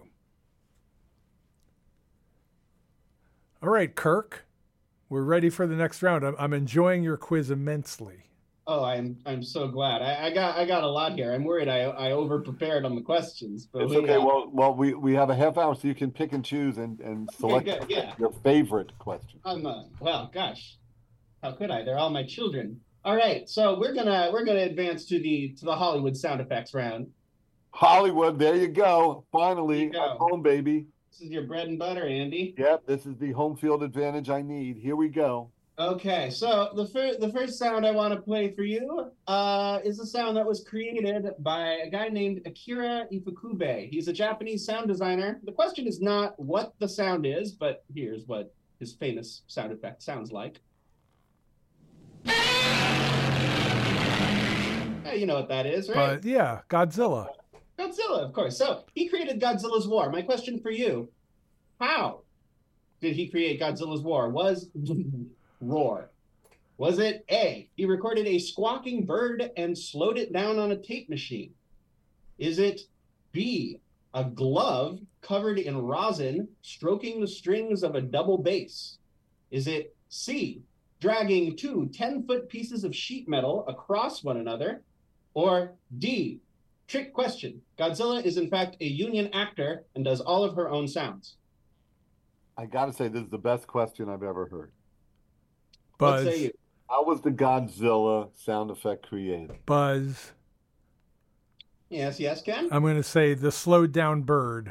All right, Kirk, we're ready for the next round. I'm, I'm enjoying your quiz immensely. Oh, I'm. I'm so glad. I, I got. I got a lot here. I'm worried. I. I over prepared on the questions. But It's we, okay. uh, Well, well, we, we have a half hour, so you can pick and choose and, and select good, yeah. your favorite question. I'm. Uh, well, gosh, how could I? They're all my children. All right. So we're gonna. We're gonna advance to the to the Hollywood sound effects round. Hollywood, there you go. Finally, There you I'm go. home, baby. This is your bread and butter, Andy. Yep, this is the home field advantage I need. Here we go. Okay, so the first the first sound I want to play for you uh, is a sound that was created by a guy named Akira Ifukube. He's a Japanese sound designer. The question is not what the sound is, but here's what his famous sound effect sounds like. Hey, you know what that is, right? But yeah, Godzilla. Godzilla, of course. So he created Godzilla's War. My question for you: how did he create Godzilla's War? Was Roar. Was it A, he recorded a squawking bird and slowed it down on a tape machine? Is it B, a glove covered in rosin stroking the strings of a double bass? Is it C, dragging two ten-foot pieces of sheet metal across one another? Or D, trick question, Godzilla is in fact a union actor and does all of her own sounds? I got to say, this is the best question I've ever heard. Buzz. What say you? How was the Godzilla sound effect created? Buzz. Yes, yes, Ken? I'm going to say the slowed down bird.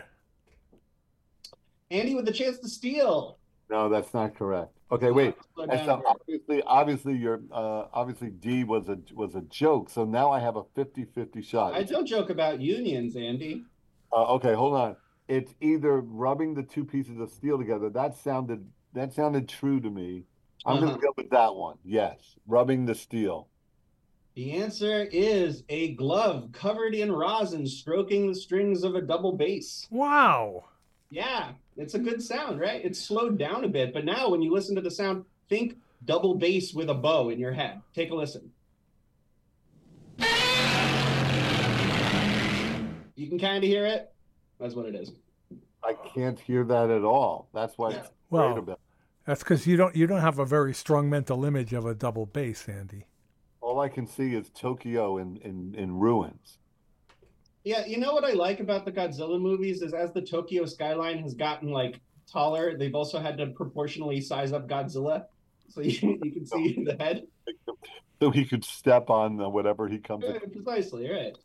Andy with the chance to steal. No, that's not correct. Okay, wait. Slow And down so bird. obviously, obviously, your uh, obviously D was a was a joke. So now I have a fifty-fifty shot. I don't joke about unions, Andy. Uh, okay, hold on. It's either rubbing the two pieces of steel together. That sounded that sounded true to me. I'm Uh-huh. gonna go with that one. Yes, rubbing the steel. The answer is a glove covered in rosin stroking the strings of a double bass. Wow. Yeah, it's a good sound, right? It's slowed down a bit, but now when you listen to the sound, think double bass with a bow in your head. Take a listen. You can kind of hear it. That's what it is. I can't hear that at all. That's why it's Well, great about. That's because you don't you don't have a very strong mental image of a double bass, Andy. All I can see is Tokyo in, in, in ruins. Yeah, you know what I like about the Godzilla movies is as the Tokyo skyline has gotten like taller, they've also had to proportionally size up Godzilla, so you, you can see the head. So he could step on uh, whatever he comes. Yeah, precisely, right.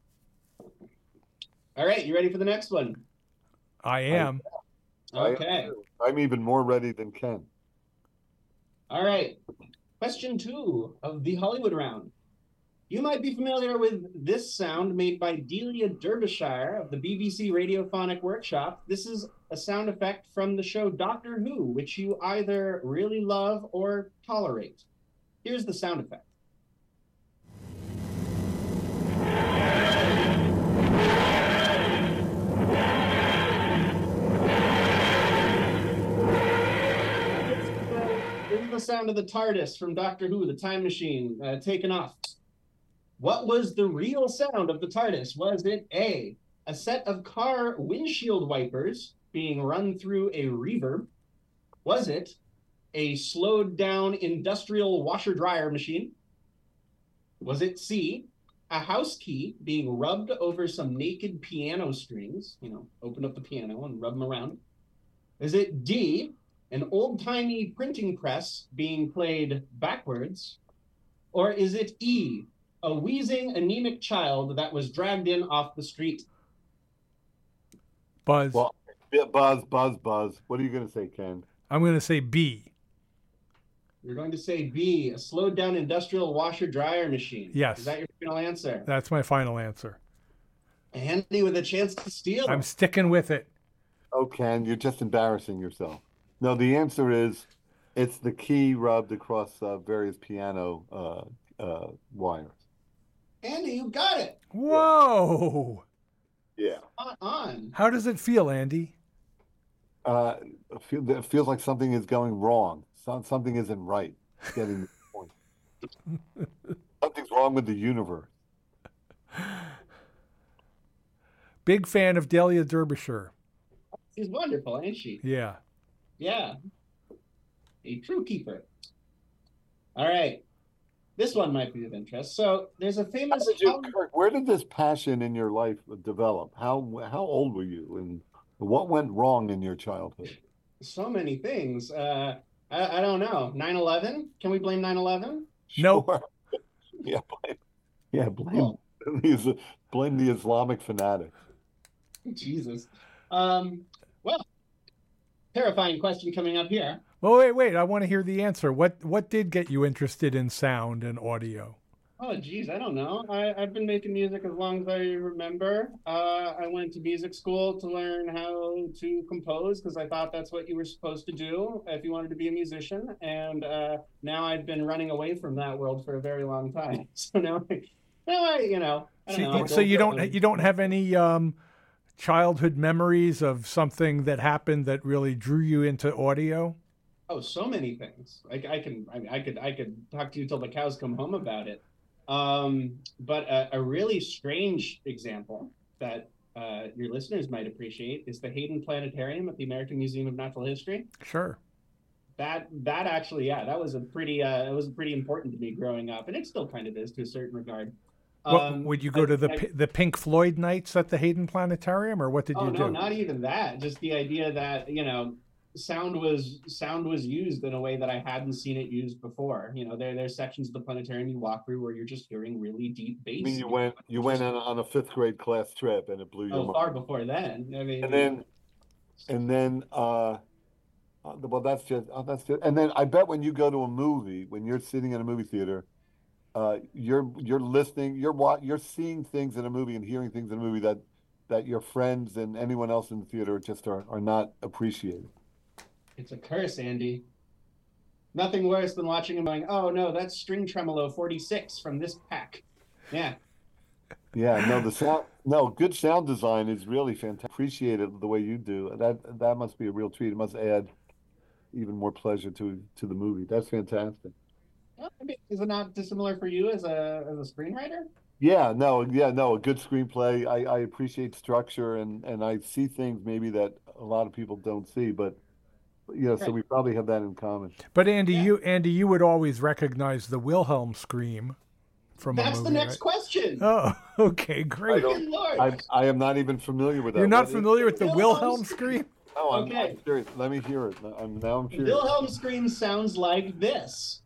All right, you ready for the next one? I am. I am Okay. too. I'm even more ready than Ken. All right. Question two of the Hollywood round. You might be familiar with this sound made by Delia Derbyshire of the B B C Radiophonic Workshop. This is a sound effect from the show Doctor Who, which you either really love or tolerate. Here's the sound effect. This is the sound of the TARDIS from Doctor Who, the time machine, uh, taken off. What was the real sound of the TARDIS? Was it A, a set of car windshield wipers being run through a reverb? Was it a slowed down industrial washer dryer machine? Was it C, a house key being rubbed over some naked piano strings? You know, open up the piano and rub them around. Is it D, an old-timey printing press being played backwards? Or is it E, a wheezing, anemic child that was dragged in off the street? Buzz. Well, yeah, buzz, buzz, buzz. What are you going to say, Ken? I'm going to say B. You're going to say B, a slowed down industrial washer dryer machine. Yes. Is that your final answer? That's my final answer. Andy with a chance to steal. I'm sticking with it. Oh, Ken, you're just embarrassing yourself. No, the answer is it's the key rubbed across uh, various piano uh, uh, wires. Andy, you got it. Whoa. Yeah. Spot on. How does it feel, Andy? Uh, it feel- it feels like something is going wrong. Some- Something isn't right. It's getting the point. Something's wrong with the universe. Big fan of Delia Derbyshire. She's wonderful, ain't she? Yeah. Yeah. A true keeper. All right. This one might be of interest. So there's a How famous... did you, Kirk, where did this passion in your life develop? How how old were you, and what went wrong in your childhood? So many things. Uh, I, I don't know. nine eleven? Can we blame nine eleven? Nope. Sure. Yeah, blame, yeah, blame these, blame the Islamic fanatics. Jesus. Um, well, terrifying question coming up here. Well, wait, wait. I want to hear the answer. What what did get you interested in sound and audio? Oh, geez, I don't know. I, I've been making music as long as I remember. Uh, I went to music school to learn how to compose because I thought that's what you were supposed to do if you wanted to be a musician. And uh, now I've been running away from that world for a very long time. So now, I, now I, you know, I don't So, know. I so you go- don't you don't have any um, childhood memories of something that happened that really drew you into audio? Oh, so many things. Like I can, I, mean, I could, I could talk to you till the cows come home about it. Um, but a, a really strange example that uh, your listeners might appreciate is the Hayden Planetarium at the American Museum of Natural History. Sure. That, that actually, yeah, that was a pretty, uh, it was pretty important to me growing up, and it still kind of is to a certain regard. What, Um, would you go I- to the I- P- the Pink Floyd nights at the Hayden Planetarium, or what did Oh you no, do? not even that. Just the idea that, you know, sound was sound was used in a way that I hadn't seen it used before. You know, there there's sections of the planetarium you walk through where you're just hearing really deep bass. I mean, you went you went on, on a fifth grade class trip, and it blew your Oh, mind. far before then. I mean, And then, and then, uh, uh, well, that's just, oh, that's just, and then I bet when you go to a movie, when you're sitting in a movie theater, uh, you're you're listening, you're wa- you're seeing things in a movie and hearing things in a movie that that your friends and anyone else in the theater just are, are not appreciating. it's a curse, Andy. Nothing worse than watching him going, oh no, that's string tremolo forty-six from this pack. Yeah. Yeah, no, the sound, no, good sound design is really fantastic. Appreciate it the way you do. That that must be a real treat. It must add even more pleasure to to the movie. That's fantastic. Well, I mean, is it not dissimilar for you as a as a screenwriter? Yeah, no, yeah, no, a good screenplay. I, I appreciate structure, and and I see things maybe that a lot of people don't see, but you know, so Right. we probably have that in common. But Andy, Yeah. you Andy, you would always recognize the Wilhelm scream from a That's movie. the next right? question. Oh, okay, I great. don't- Good Lord. I I am not even familiar with that. You're not What is- familiar with the Wilhelm Wilhelm scream? scream? No, I'm, Okay. I'm curious. Let me hear it. I'm now I'm The curious. Wilhelm scream sounds like this.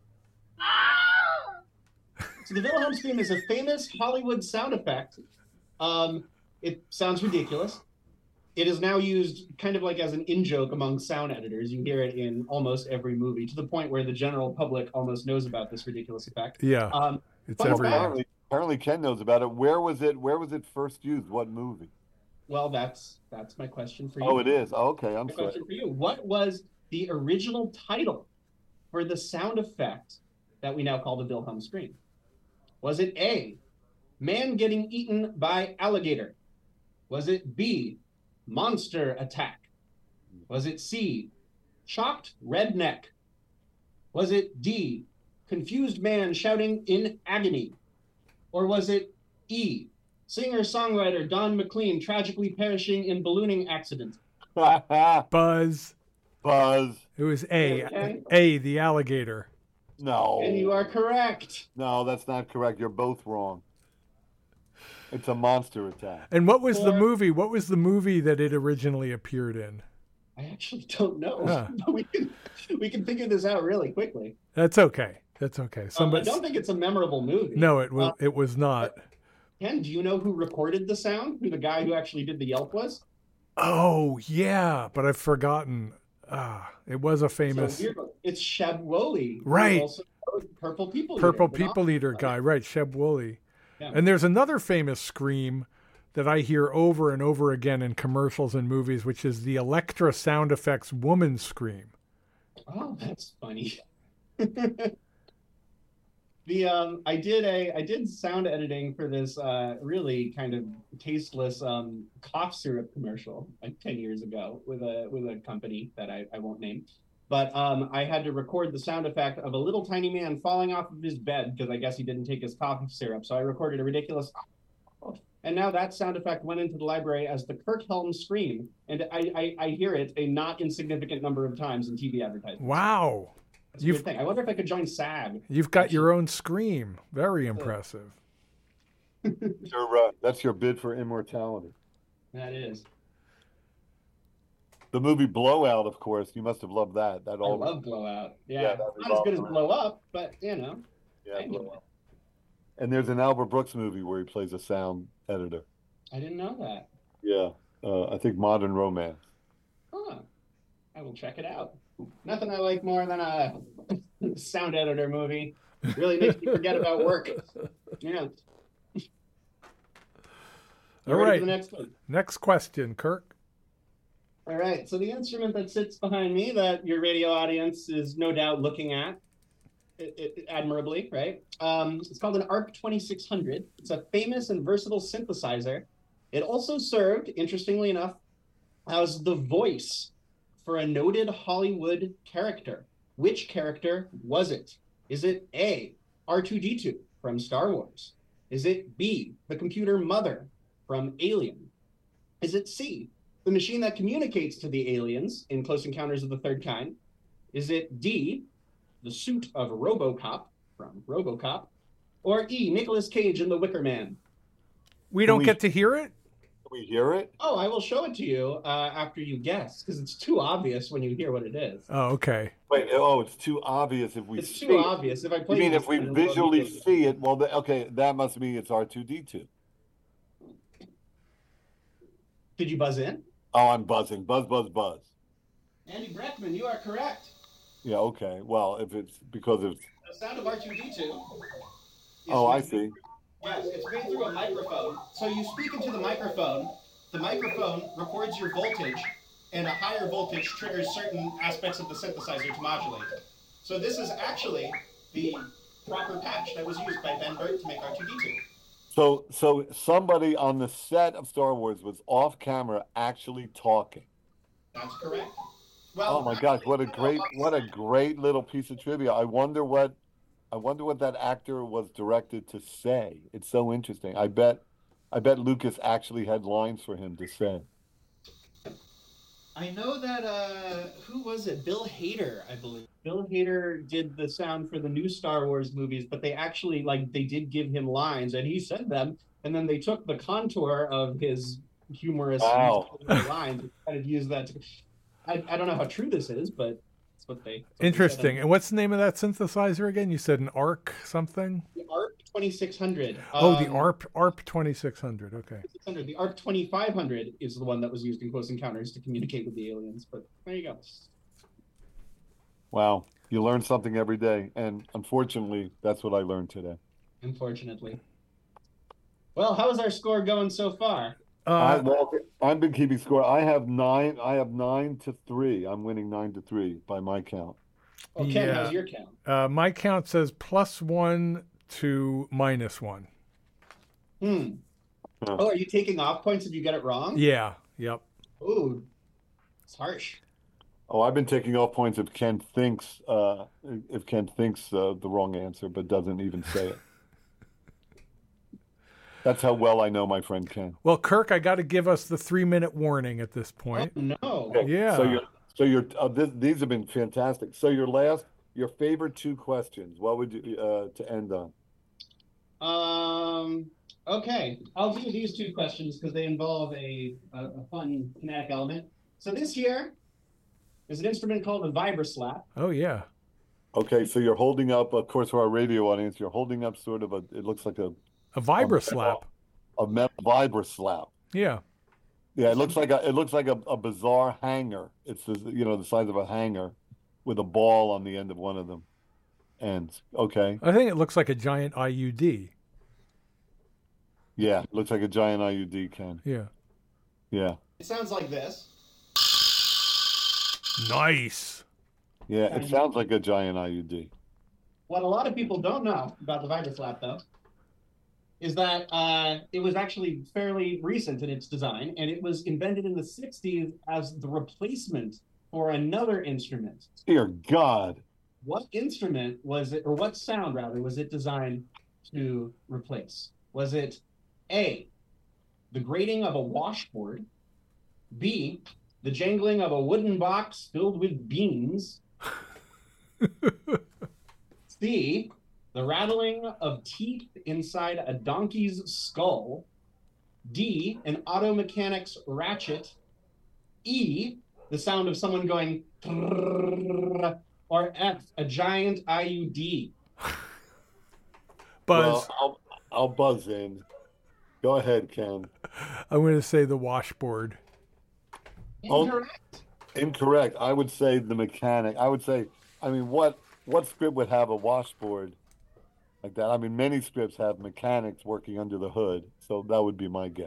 So the Wilhelm scream is a famous Hollywood sound effect. Um, it sounds ridiculous. it is now used kind of like as an in-joke among sound editors. You hear it in almost every movie, to the point where the general public almost knows about this ridiculous effect. Yeah, Um, it's fun everywhere. fact- Apparently, apparently Ken knows about it. Where was it? Where was it first used? What movie? well, that's that's my question for you. Oh, it is. Oh, okay, I'm My sorry. question for you: what was the original title for the sound effect that we now call the Wilhelm scream? Was it A, man getting eaten by alligator? Was it B, monster attack? Was it C, shocked redneck? Was it D, confused man shouting in agony? Or was it E, singer-songwriter Don McLean tragically perishing in ballooning accident? Buzz. Buzz. It was A. Okay. A, the alligator. No. And you are correct. No, that's not correct. You're both wrong. It's a monster attack. And what was the Or- movie? What was the movie that it originally appeared in? I actually don't know. Huh. But we can we can figure this out really quickly. That's okay. That's okay. Um, I Somebody. don't think it's a memorable movie. No, it was. Uh, It was not. Ken, do you know who recorded the sound? Who the guy who actually did the yelp was? Oh yeah, but I've forgotten. Ah, it was a famous So here, it's Sheb Wooley. who Right. Also wrote Purple People Purple Eater, the People novel. Eater guy, right? Sheb Wooley. Yeah. And there's another famous scream that I hear over and over again in commercials and movies, which is the Electra Sound Effects woman scream. Oh, that's funny. The um, I did a I did sound editing for this uh really kind of tasteless um cough syrup commercial like ten years ago with a with a company that I, I won't name. But um, I had to record the sound effect of a little tiny man falling off of his bed because I guess he didn't take his cough syrup. So I recorded a ridiculous, and now that sound effect went into the library as the Kirk Helm scream, and I I, I hear it a not insignificant number of times in T V advertisements. Wow. That's a You've- good thing. I wonder if I could join SAG. You've got your own scream. Very impressive. Your, uh, that's your bid for immortality. That is. The movie Blowout, of course. You must have loved that. That I all. love Blowout. Yeah, Yeah, that not as revolves good as around- Blow Up, but you know. Yeah, I knew Blowout. And there's an Albert Brooks movie where he plays a sound editor. I didn't know that. Yeah, uh, I think Modern Romance. Huh. I will check it out. Nothing I like more than a sound editor movie. Really makes me forget about work. Yeah. You All ready right. for the next one? Next question, Kirk. All right. So the instrument that sits behind me, that your radio audience is no doubt looking at it, it, admirably, right? Um, it's called an A R C twenty-six hundred. It's a famous and versatile synthesizer. It also served, interestingly enough, as the voice for a noted Hollywood character. Which character was it? Is it A, R two D two from Star Wars? Is it B, the computer mother from Alien? Is it C, the machine that communicates to the aliens in Close Encounters of the Third Kind? Is it D, the suit of RoboCop from RoboCop? Or E, Nicolas Cage in The Wicker Man? We Can don't we- get to hear it? Can we hear it? Oh, I will show it to you uh, after you guess, because it's too obvious when you hear what it is. Oh, okay. Wait, oh, it's too obvious if we It's see too it. obvious. If I play You mean you if we this, then it'll visually immediately- see it? Well, the, okay, that must mean it's R two D two. Did you buzz in? Oh, I'm buzzing. Buzz, buzz, buzz. Andy Breckman, you are correct. Yeah, okay. Well, if it's because it's. The sound of R two D two. Oh, I see. Yes, it's made through a microphone. So you speak into the microphone, the microphone records your voltage, and a higher voltage triggers certain aspects of the synthesizer to modulate it. So this is actually the proper patch that was used by Ben Burtt to make R two D two. So, so somebody on the set of Star Wars was off camera actually talking. That's correct. Well, Oh my gosh, what a great, what a great little piece of trivia. I wonder what, I wonder what that actor was directed to say. It's so interesting. I bet, I bet Lucas actually had lines for him to say. I know that, uh, who was it? Bill Hader, I believe. Bill Hader did the sound for the new Star Wars movies, but they actually, like, they did give him lines, and he said them, and then they took the contour of his humorous Wow. lines and kind of used that to... I, I don't know how true this is, but it's what they... it's what they said. Interesting. And what's the name of that synthesizer again? You said an ARC something? The A R C twenty-six hundred. Oh, the Um, A R P A R P twenty-six hundred. Okay. twenty-six hundred. The A R P twenty-five hundred is the one that was used in Close Encounters to communicate with the aliens. But there you go. Wow, you learn something every day, and unfortunately, that's what I learned today. Unfortunately. Well, how is our score going so far? I, Uh, well, I've been keeping score. I have nine. I have nine to three. I'm winning nine to three by my count. Oh, Ken, Yeah. how's your count? uh, my count says plus one to minus one. Hmm. Huh. Oh, are you taking off points if you get it wrong? Yeah. Yep. Ooh, it's harsh. Oh, I've been taking off points if Ken thinks uh, if Ken thinks uh, the wrong answer, but doesn't even say it. That's how well I know my friend Ken. Well, Kirk, I got to give us the three-minute warning at this point. Oh, no. Okay, Yeah. So you're so you're uh, this, these have been fantastic. So your last, your favorite two questions. What would you uh, to end on? Um. Okay, I'll do these two questions because they involve a, a a fun kinetic element. So this here is an instrument called a vibroslap. Oh yeah. Okay, so you're holding up, of course, for our radio audience, you're holding up sort of a. It looks like a A vibroslap. a metal vibroslap. Yeah. Yeah, it looks like a it looks like a, a bizarre hanger. It's the, you know the size of a hanger, with a ball on the end of one of them. And okay, I think it looks like a giant I U D. yeah, it looks like a giant I U D, Ken. Yeah. Yeah, It sounds like this. Nice. yeah, it sounds like a giant I U D. What a lot of people don't know about the vibroslap, though, is that uh, it was actually fairly recent in its design, and it was invented in the sixties as the replacement for another instrument. Dear God. What instrument was it, or what sound rather, was it designed to replace? Was it A, the grating of a washboard, B, the jangling of a wooden box filled with beans, C, the rattling of teeth inside a donkey's skull, D, an auto mechanic's ratchet, E, the sound of someone going trrrr, or F, a giant I U D? Buzz. Well, I'll, I'll buzz in. Go ahead, Ken. I'm going to say the washboard. Oh. Incorrect. Incorrect. I would say the mechanic. I would say, I mean, what what script would have a washboard like that? I mean, many scripts have mechanics working under the hood, so that would be my guess.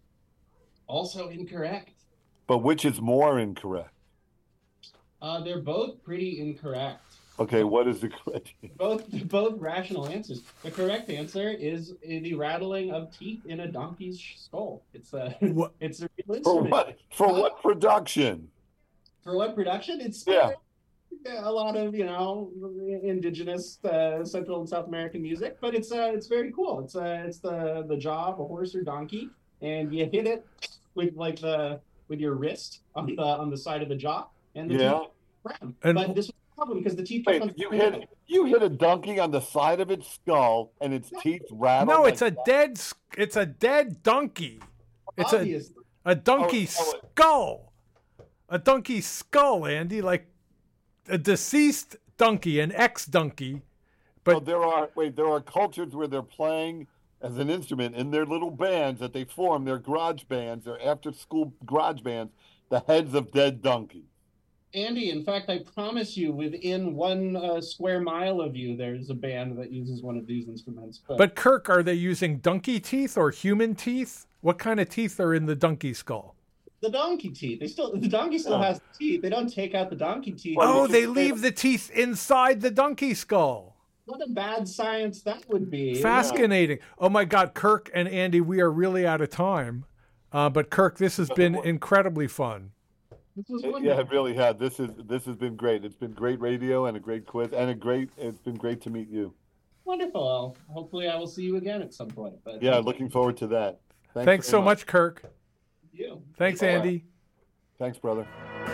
Also incorrect. But which is more incorrect? Uh, they're both pretty incorrect. Okay, what is the correct? Both both rational answers. The correct answer is the rattling of teeth in a donkey's skull. It's a What? it's a real For instrument. what? For what production? For what production? It's Yeah. a lot of, you know, indigenous uh, Central and South American music, but it's uh it's very cool. It's uh it's the the jaw of a horse or donkey, and you hit it with like the with your wrist on the on the side of the jaw, and the Yeah. teeth brown. And- But this was a problem because the teeth Wait, kept on you hit you hit a donkey on the side of its skull, and its teeth rattle. No, like it's a that? dead. s- It's a dead donkey. It's a obviously. a donkey Oh, oh, skull. A donkey skull, Andy, like a deceased donkey, an ex-donkey. But So there are wait, there are cultures where they're playing as an instrument in their little bands that they form, their garage bands, their after-school garage bands, the heads of dead donkeys. Andy, in fact, I promise you, within one uh, square mile of you, there's a band that uses one of these instruments. But, but Kirk, are they using donkey teeth or human teeth? What kind of teeth are in the donkey skull? the donkey teeth, they still the donkey still Oh. has teeth. They don't take out the donkey teeth. Well, Oh, you they should say- leave the teeth inside the donkey skull. What a bad science that would be. Fascinating. Oh my God, Kirk and Andy, we are really out of time. Uh, but Kirk, this has been incredibly fun. This was It- wonderful. yeah, it really had. This is this has been great. It's been great radio and a great quiz and a great. It's been great to meet you. Wonderful. Hopefully, I will see you again at some point. But Yeah, looking forward to that. Thanks, Thanks very so much, Kirk. you. Thanks, All right. Andy. Thanks, brother.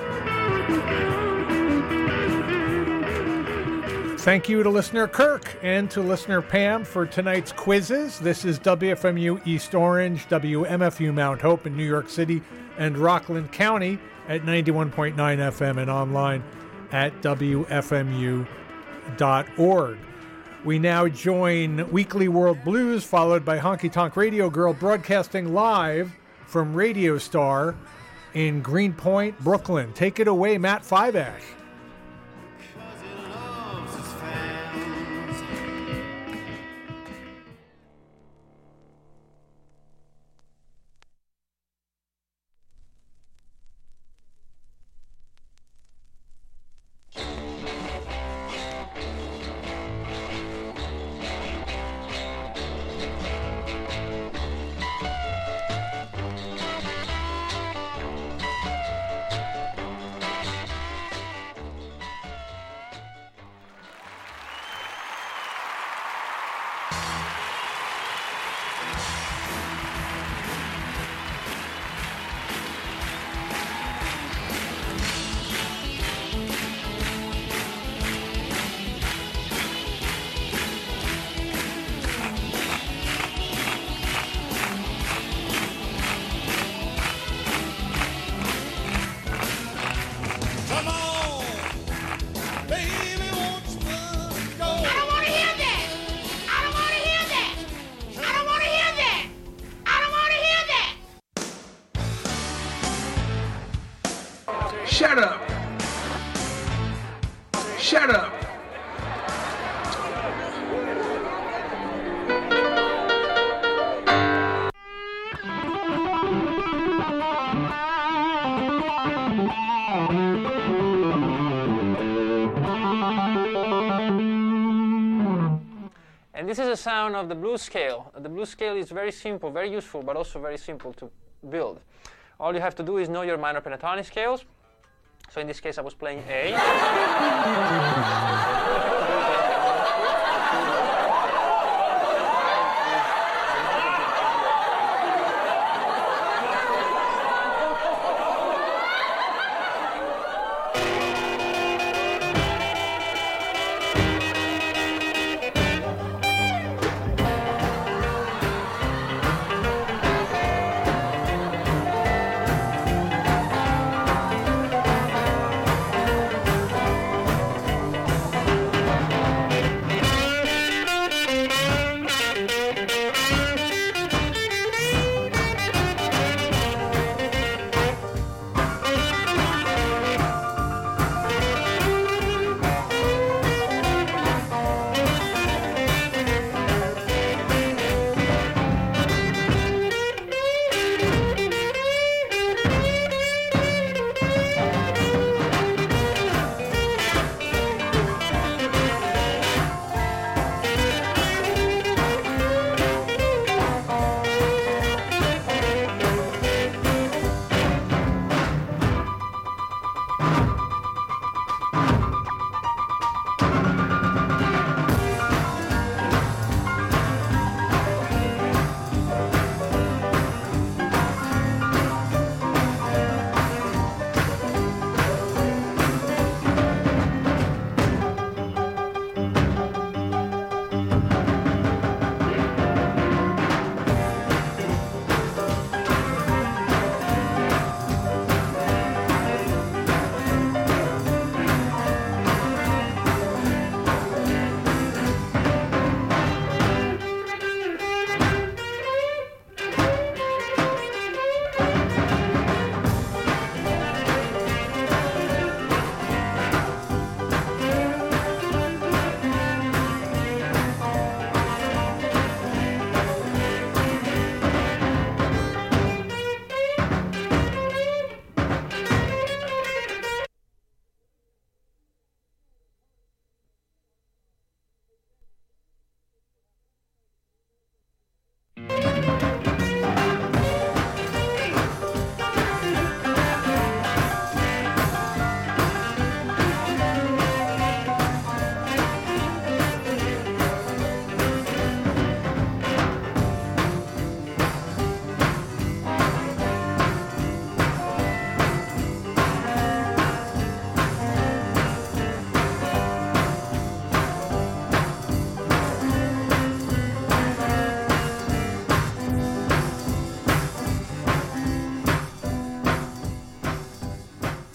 Thank you to listener Kirk and to listener Pam for tonight's quizzes. This is W F M U East Orange, W M F U Mount Hope in New York City and Rockland County at ninety-one point nine F M and online at W F M U dot org. We now join Weekly World Blues, followed by Honky Tonk Radio Girl, broadcasting live from Radio Star in Greenpoint, Brooklyn. Take it away, Matt Fibash. Shut up. Shut up. And this is the sound of the blues scale. The blues scale is very simple, very useful, but also very simple to build. All you have to do is know your minor pentatonic scales. So in this case, I was playing A.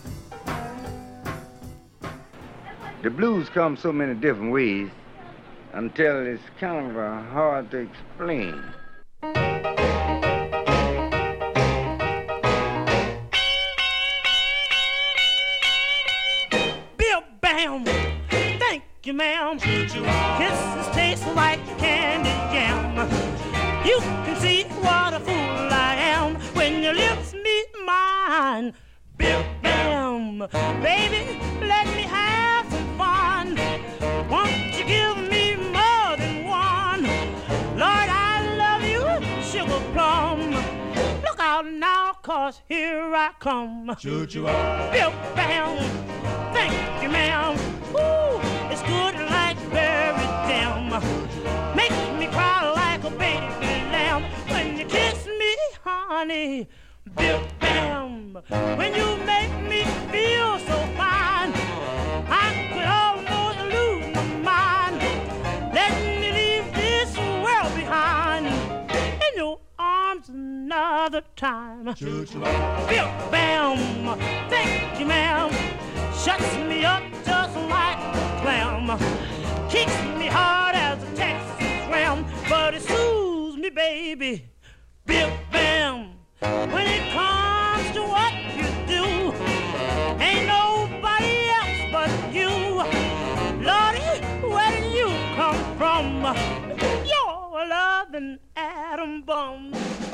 The blues come so many different ways. until it's kind of uh, hard to explain. Bill Bam, thank you, ma'am. Kisses taste like candy jam. You can see what a fool I am when your lips meet mine. Bill Bam, baby, let me have some fun. Won't you give me more than one? Lord, I love you, sugar plum. Look out now, cause here I come. Choo-choo. Bill Bam, thank you, ma'am. Ooh, it's good like berry jam. Makes me cry like a baby lamb when you kiss me, honey. Bill Bam, when you make me feel so fine, I could almost lose my mind. Let me leave this world behind in your arms another time. Choo-choo. Bill Bam, thank you, ma'am. Shuts me up just like a clam. Kicks me hard as a Texas ram, but it soothes me, baby. Bill Bam, when it comes to what you do, ain't nobody else but you. Lordy, where did you come from? You're a loving atom bomb.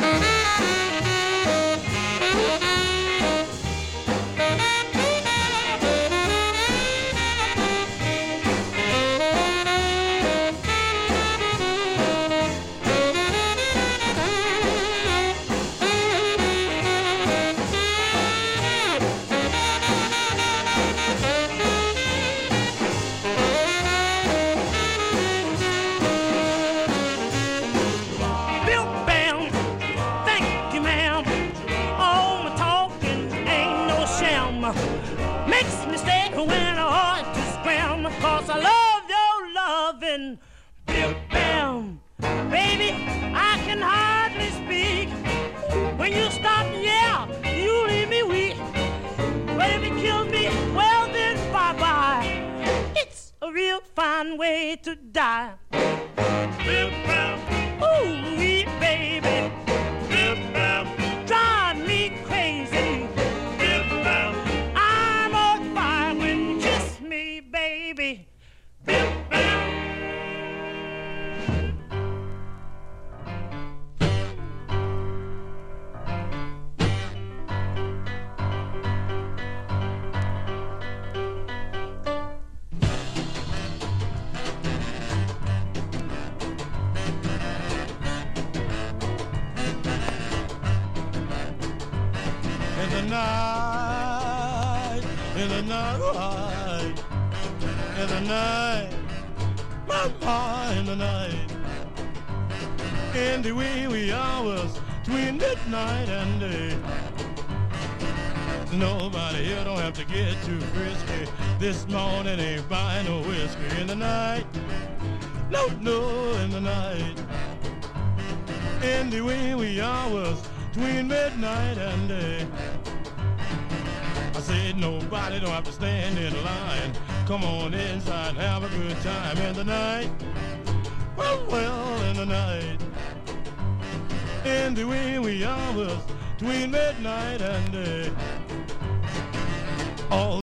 Makes me stay when I ought to scram, cause I love your loving. Bill Bam, baby, I can hardly speak. When you stop, yeah, you leave me weak. But if it kills me, well then bye-bye. It's a real fine way to die. Bill Bam, ooh, wee baby. Bill Bam, drive me crazy. Bill Bam, I'm on fire when you kiss me, baby. Bill Bam. In the night, in the night, in the night, mama, in the night, in the wee wee hours between midnight and day. Nobody here don't have to get too frisky. This morning ain't buying no whiskey. In the night, no, no, in the night, in the wee wee hours between midnight and day. I said nobody don't have to stand in line. Come on inside and have a good time in the night. Well, well, in the night, in the wee wee hours between midnight and day. All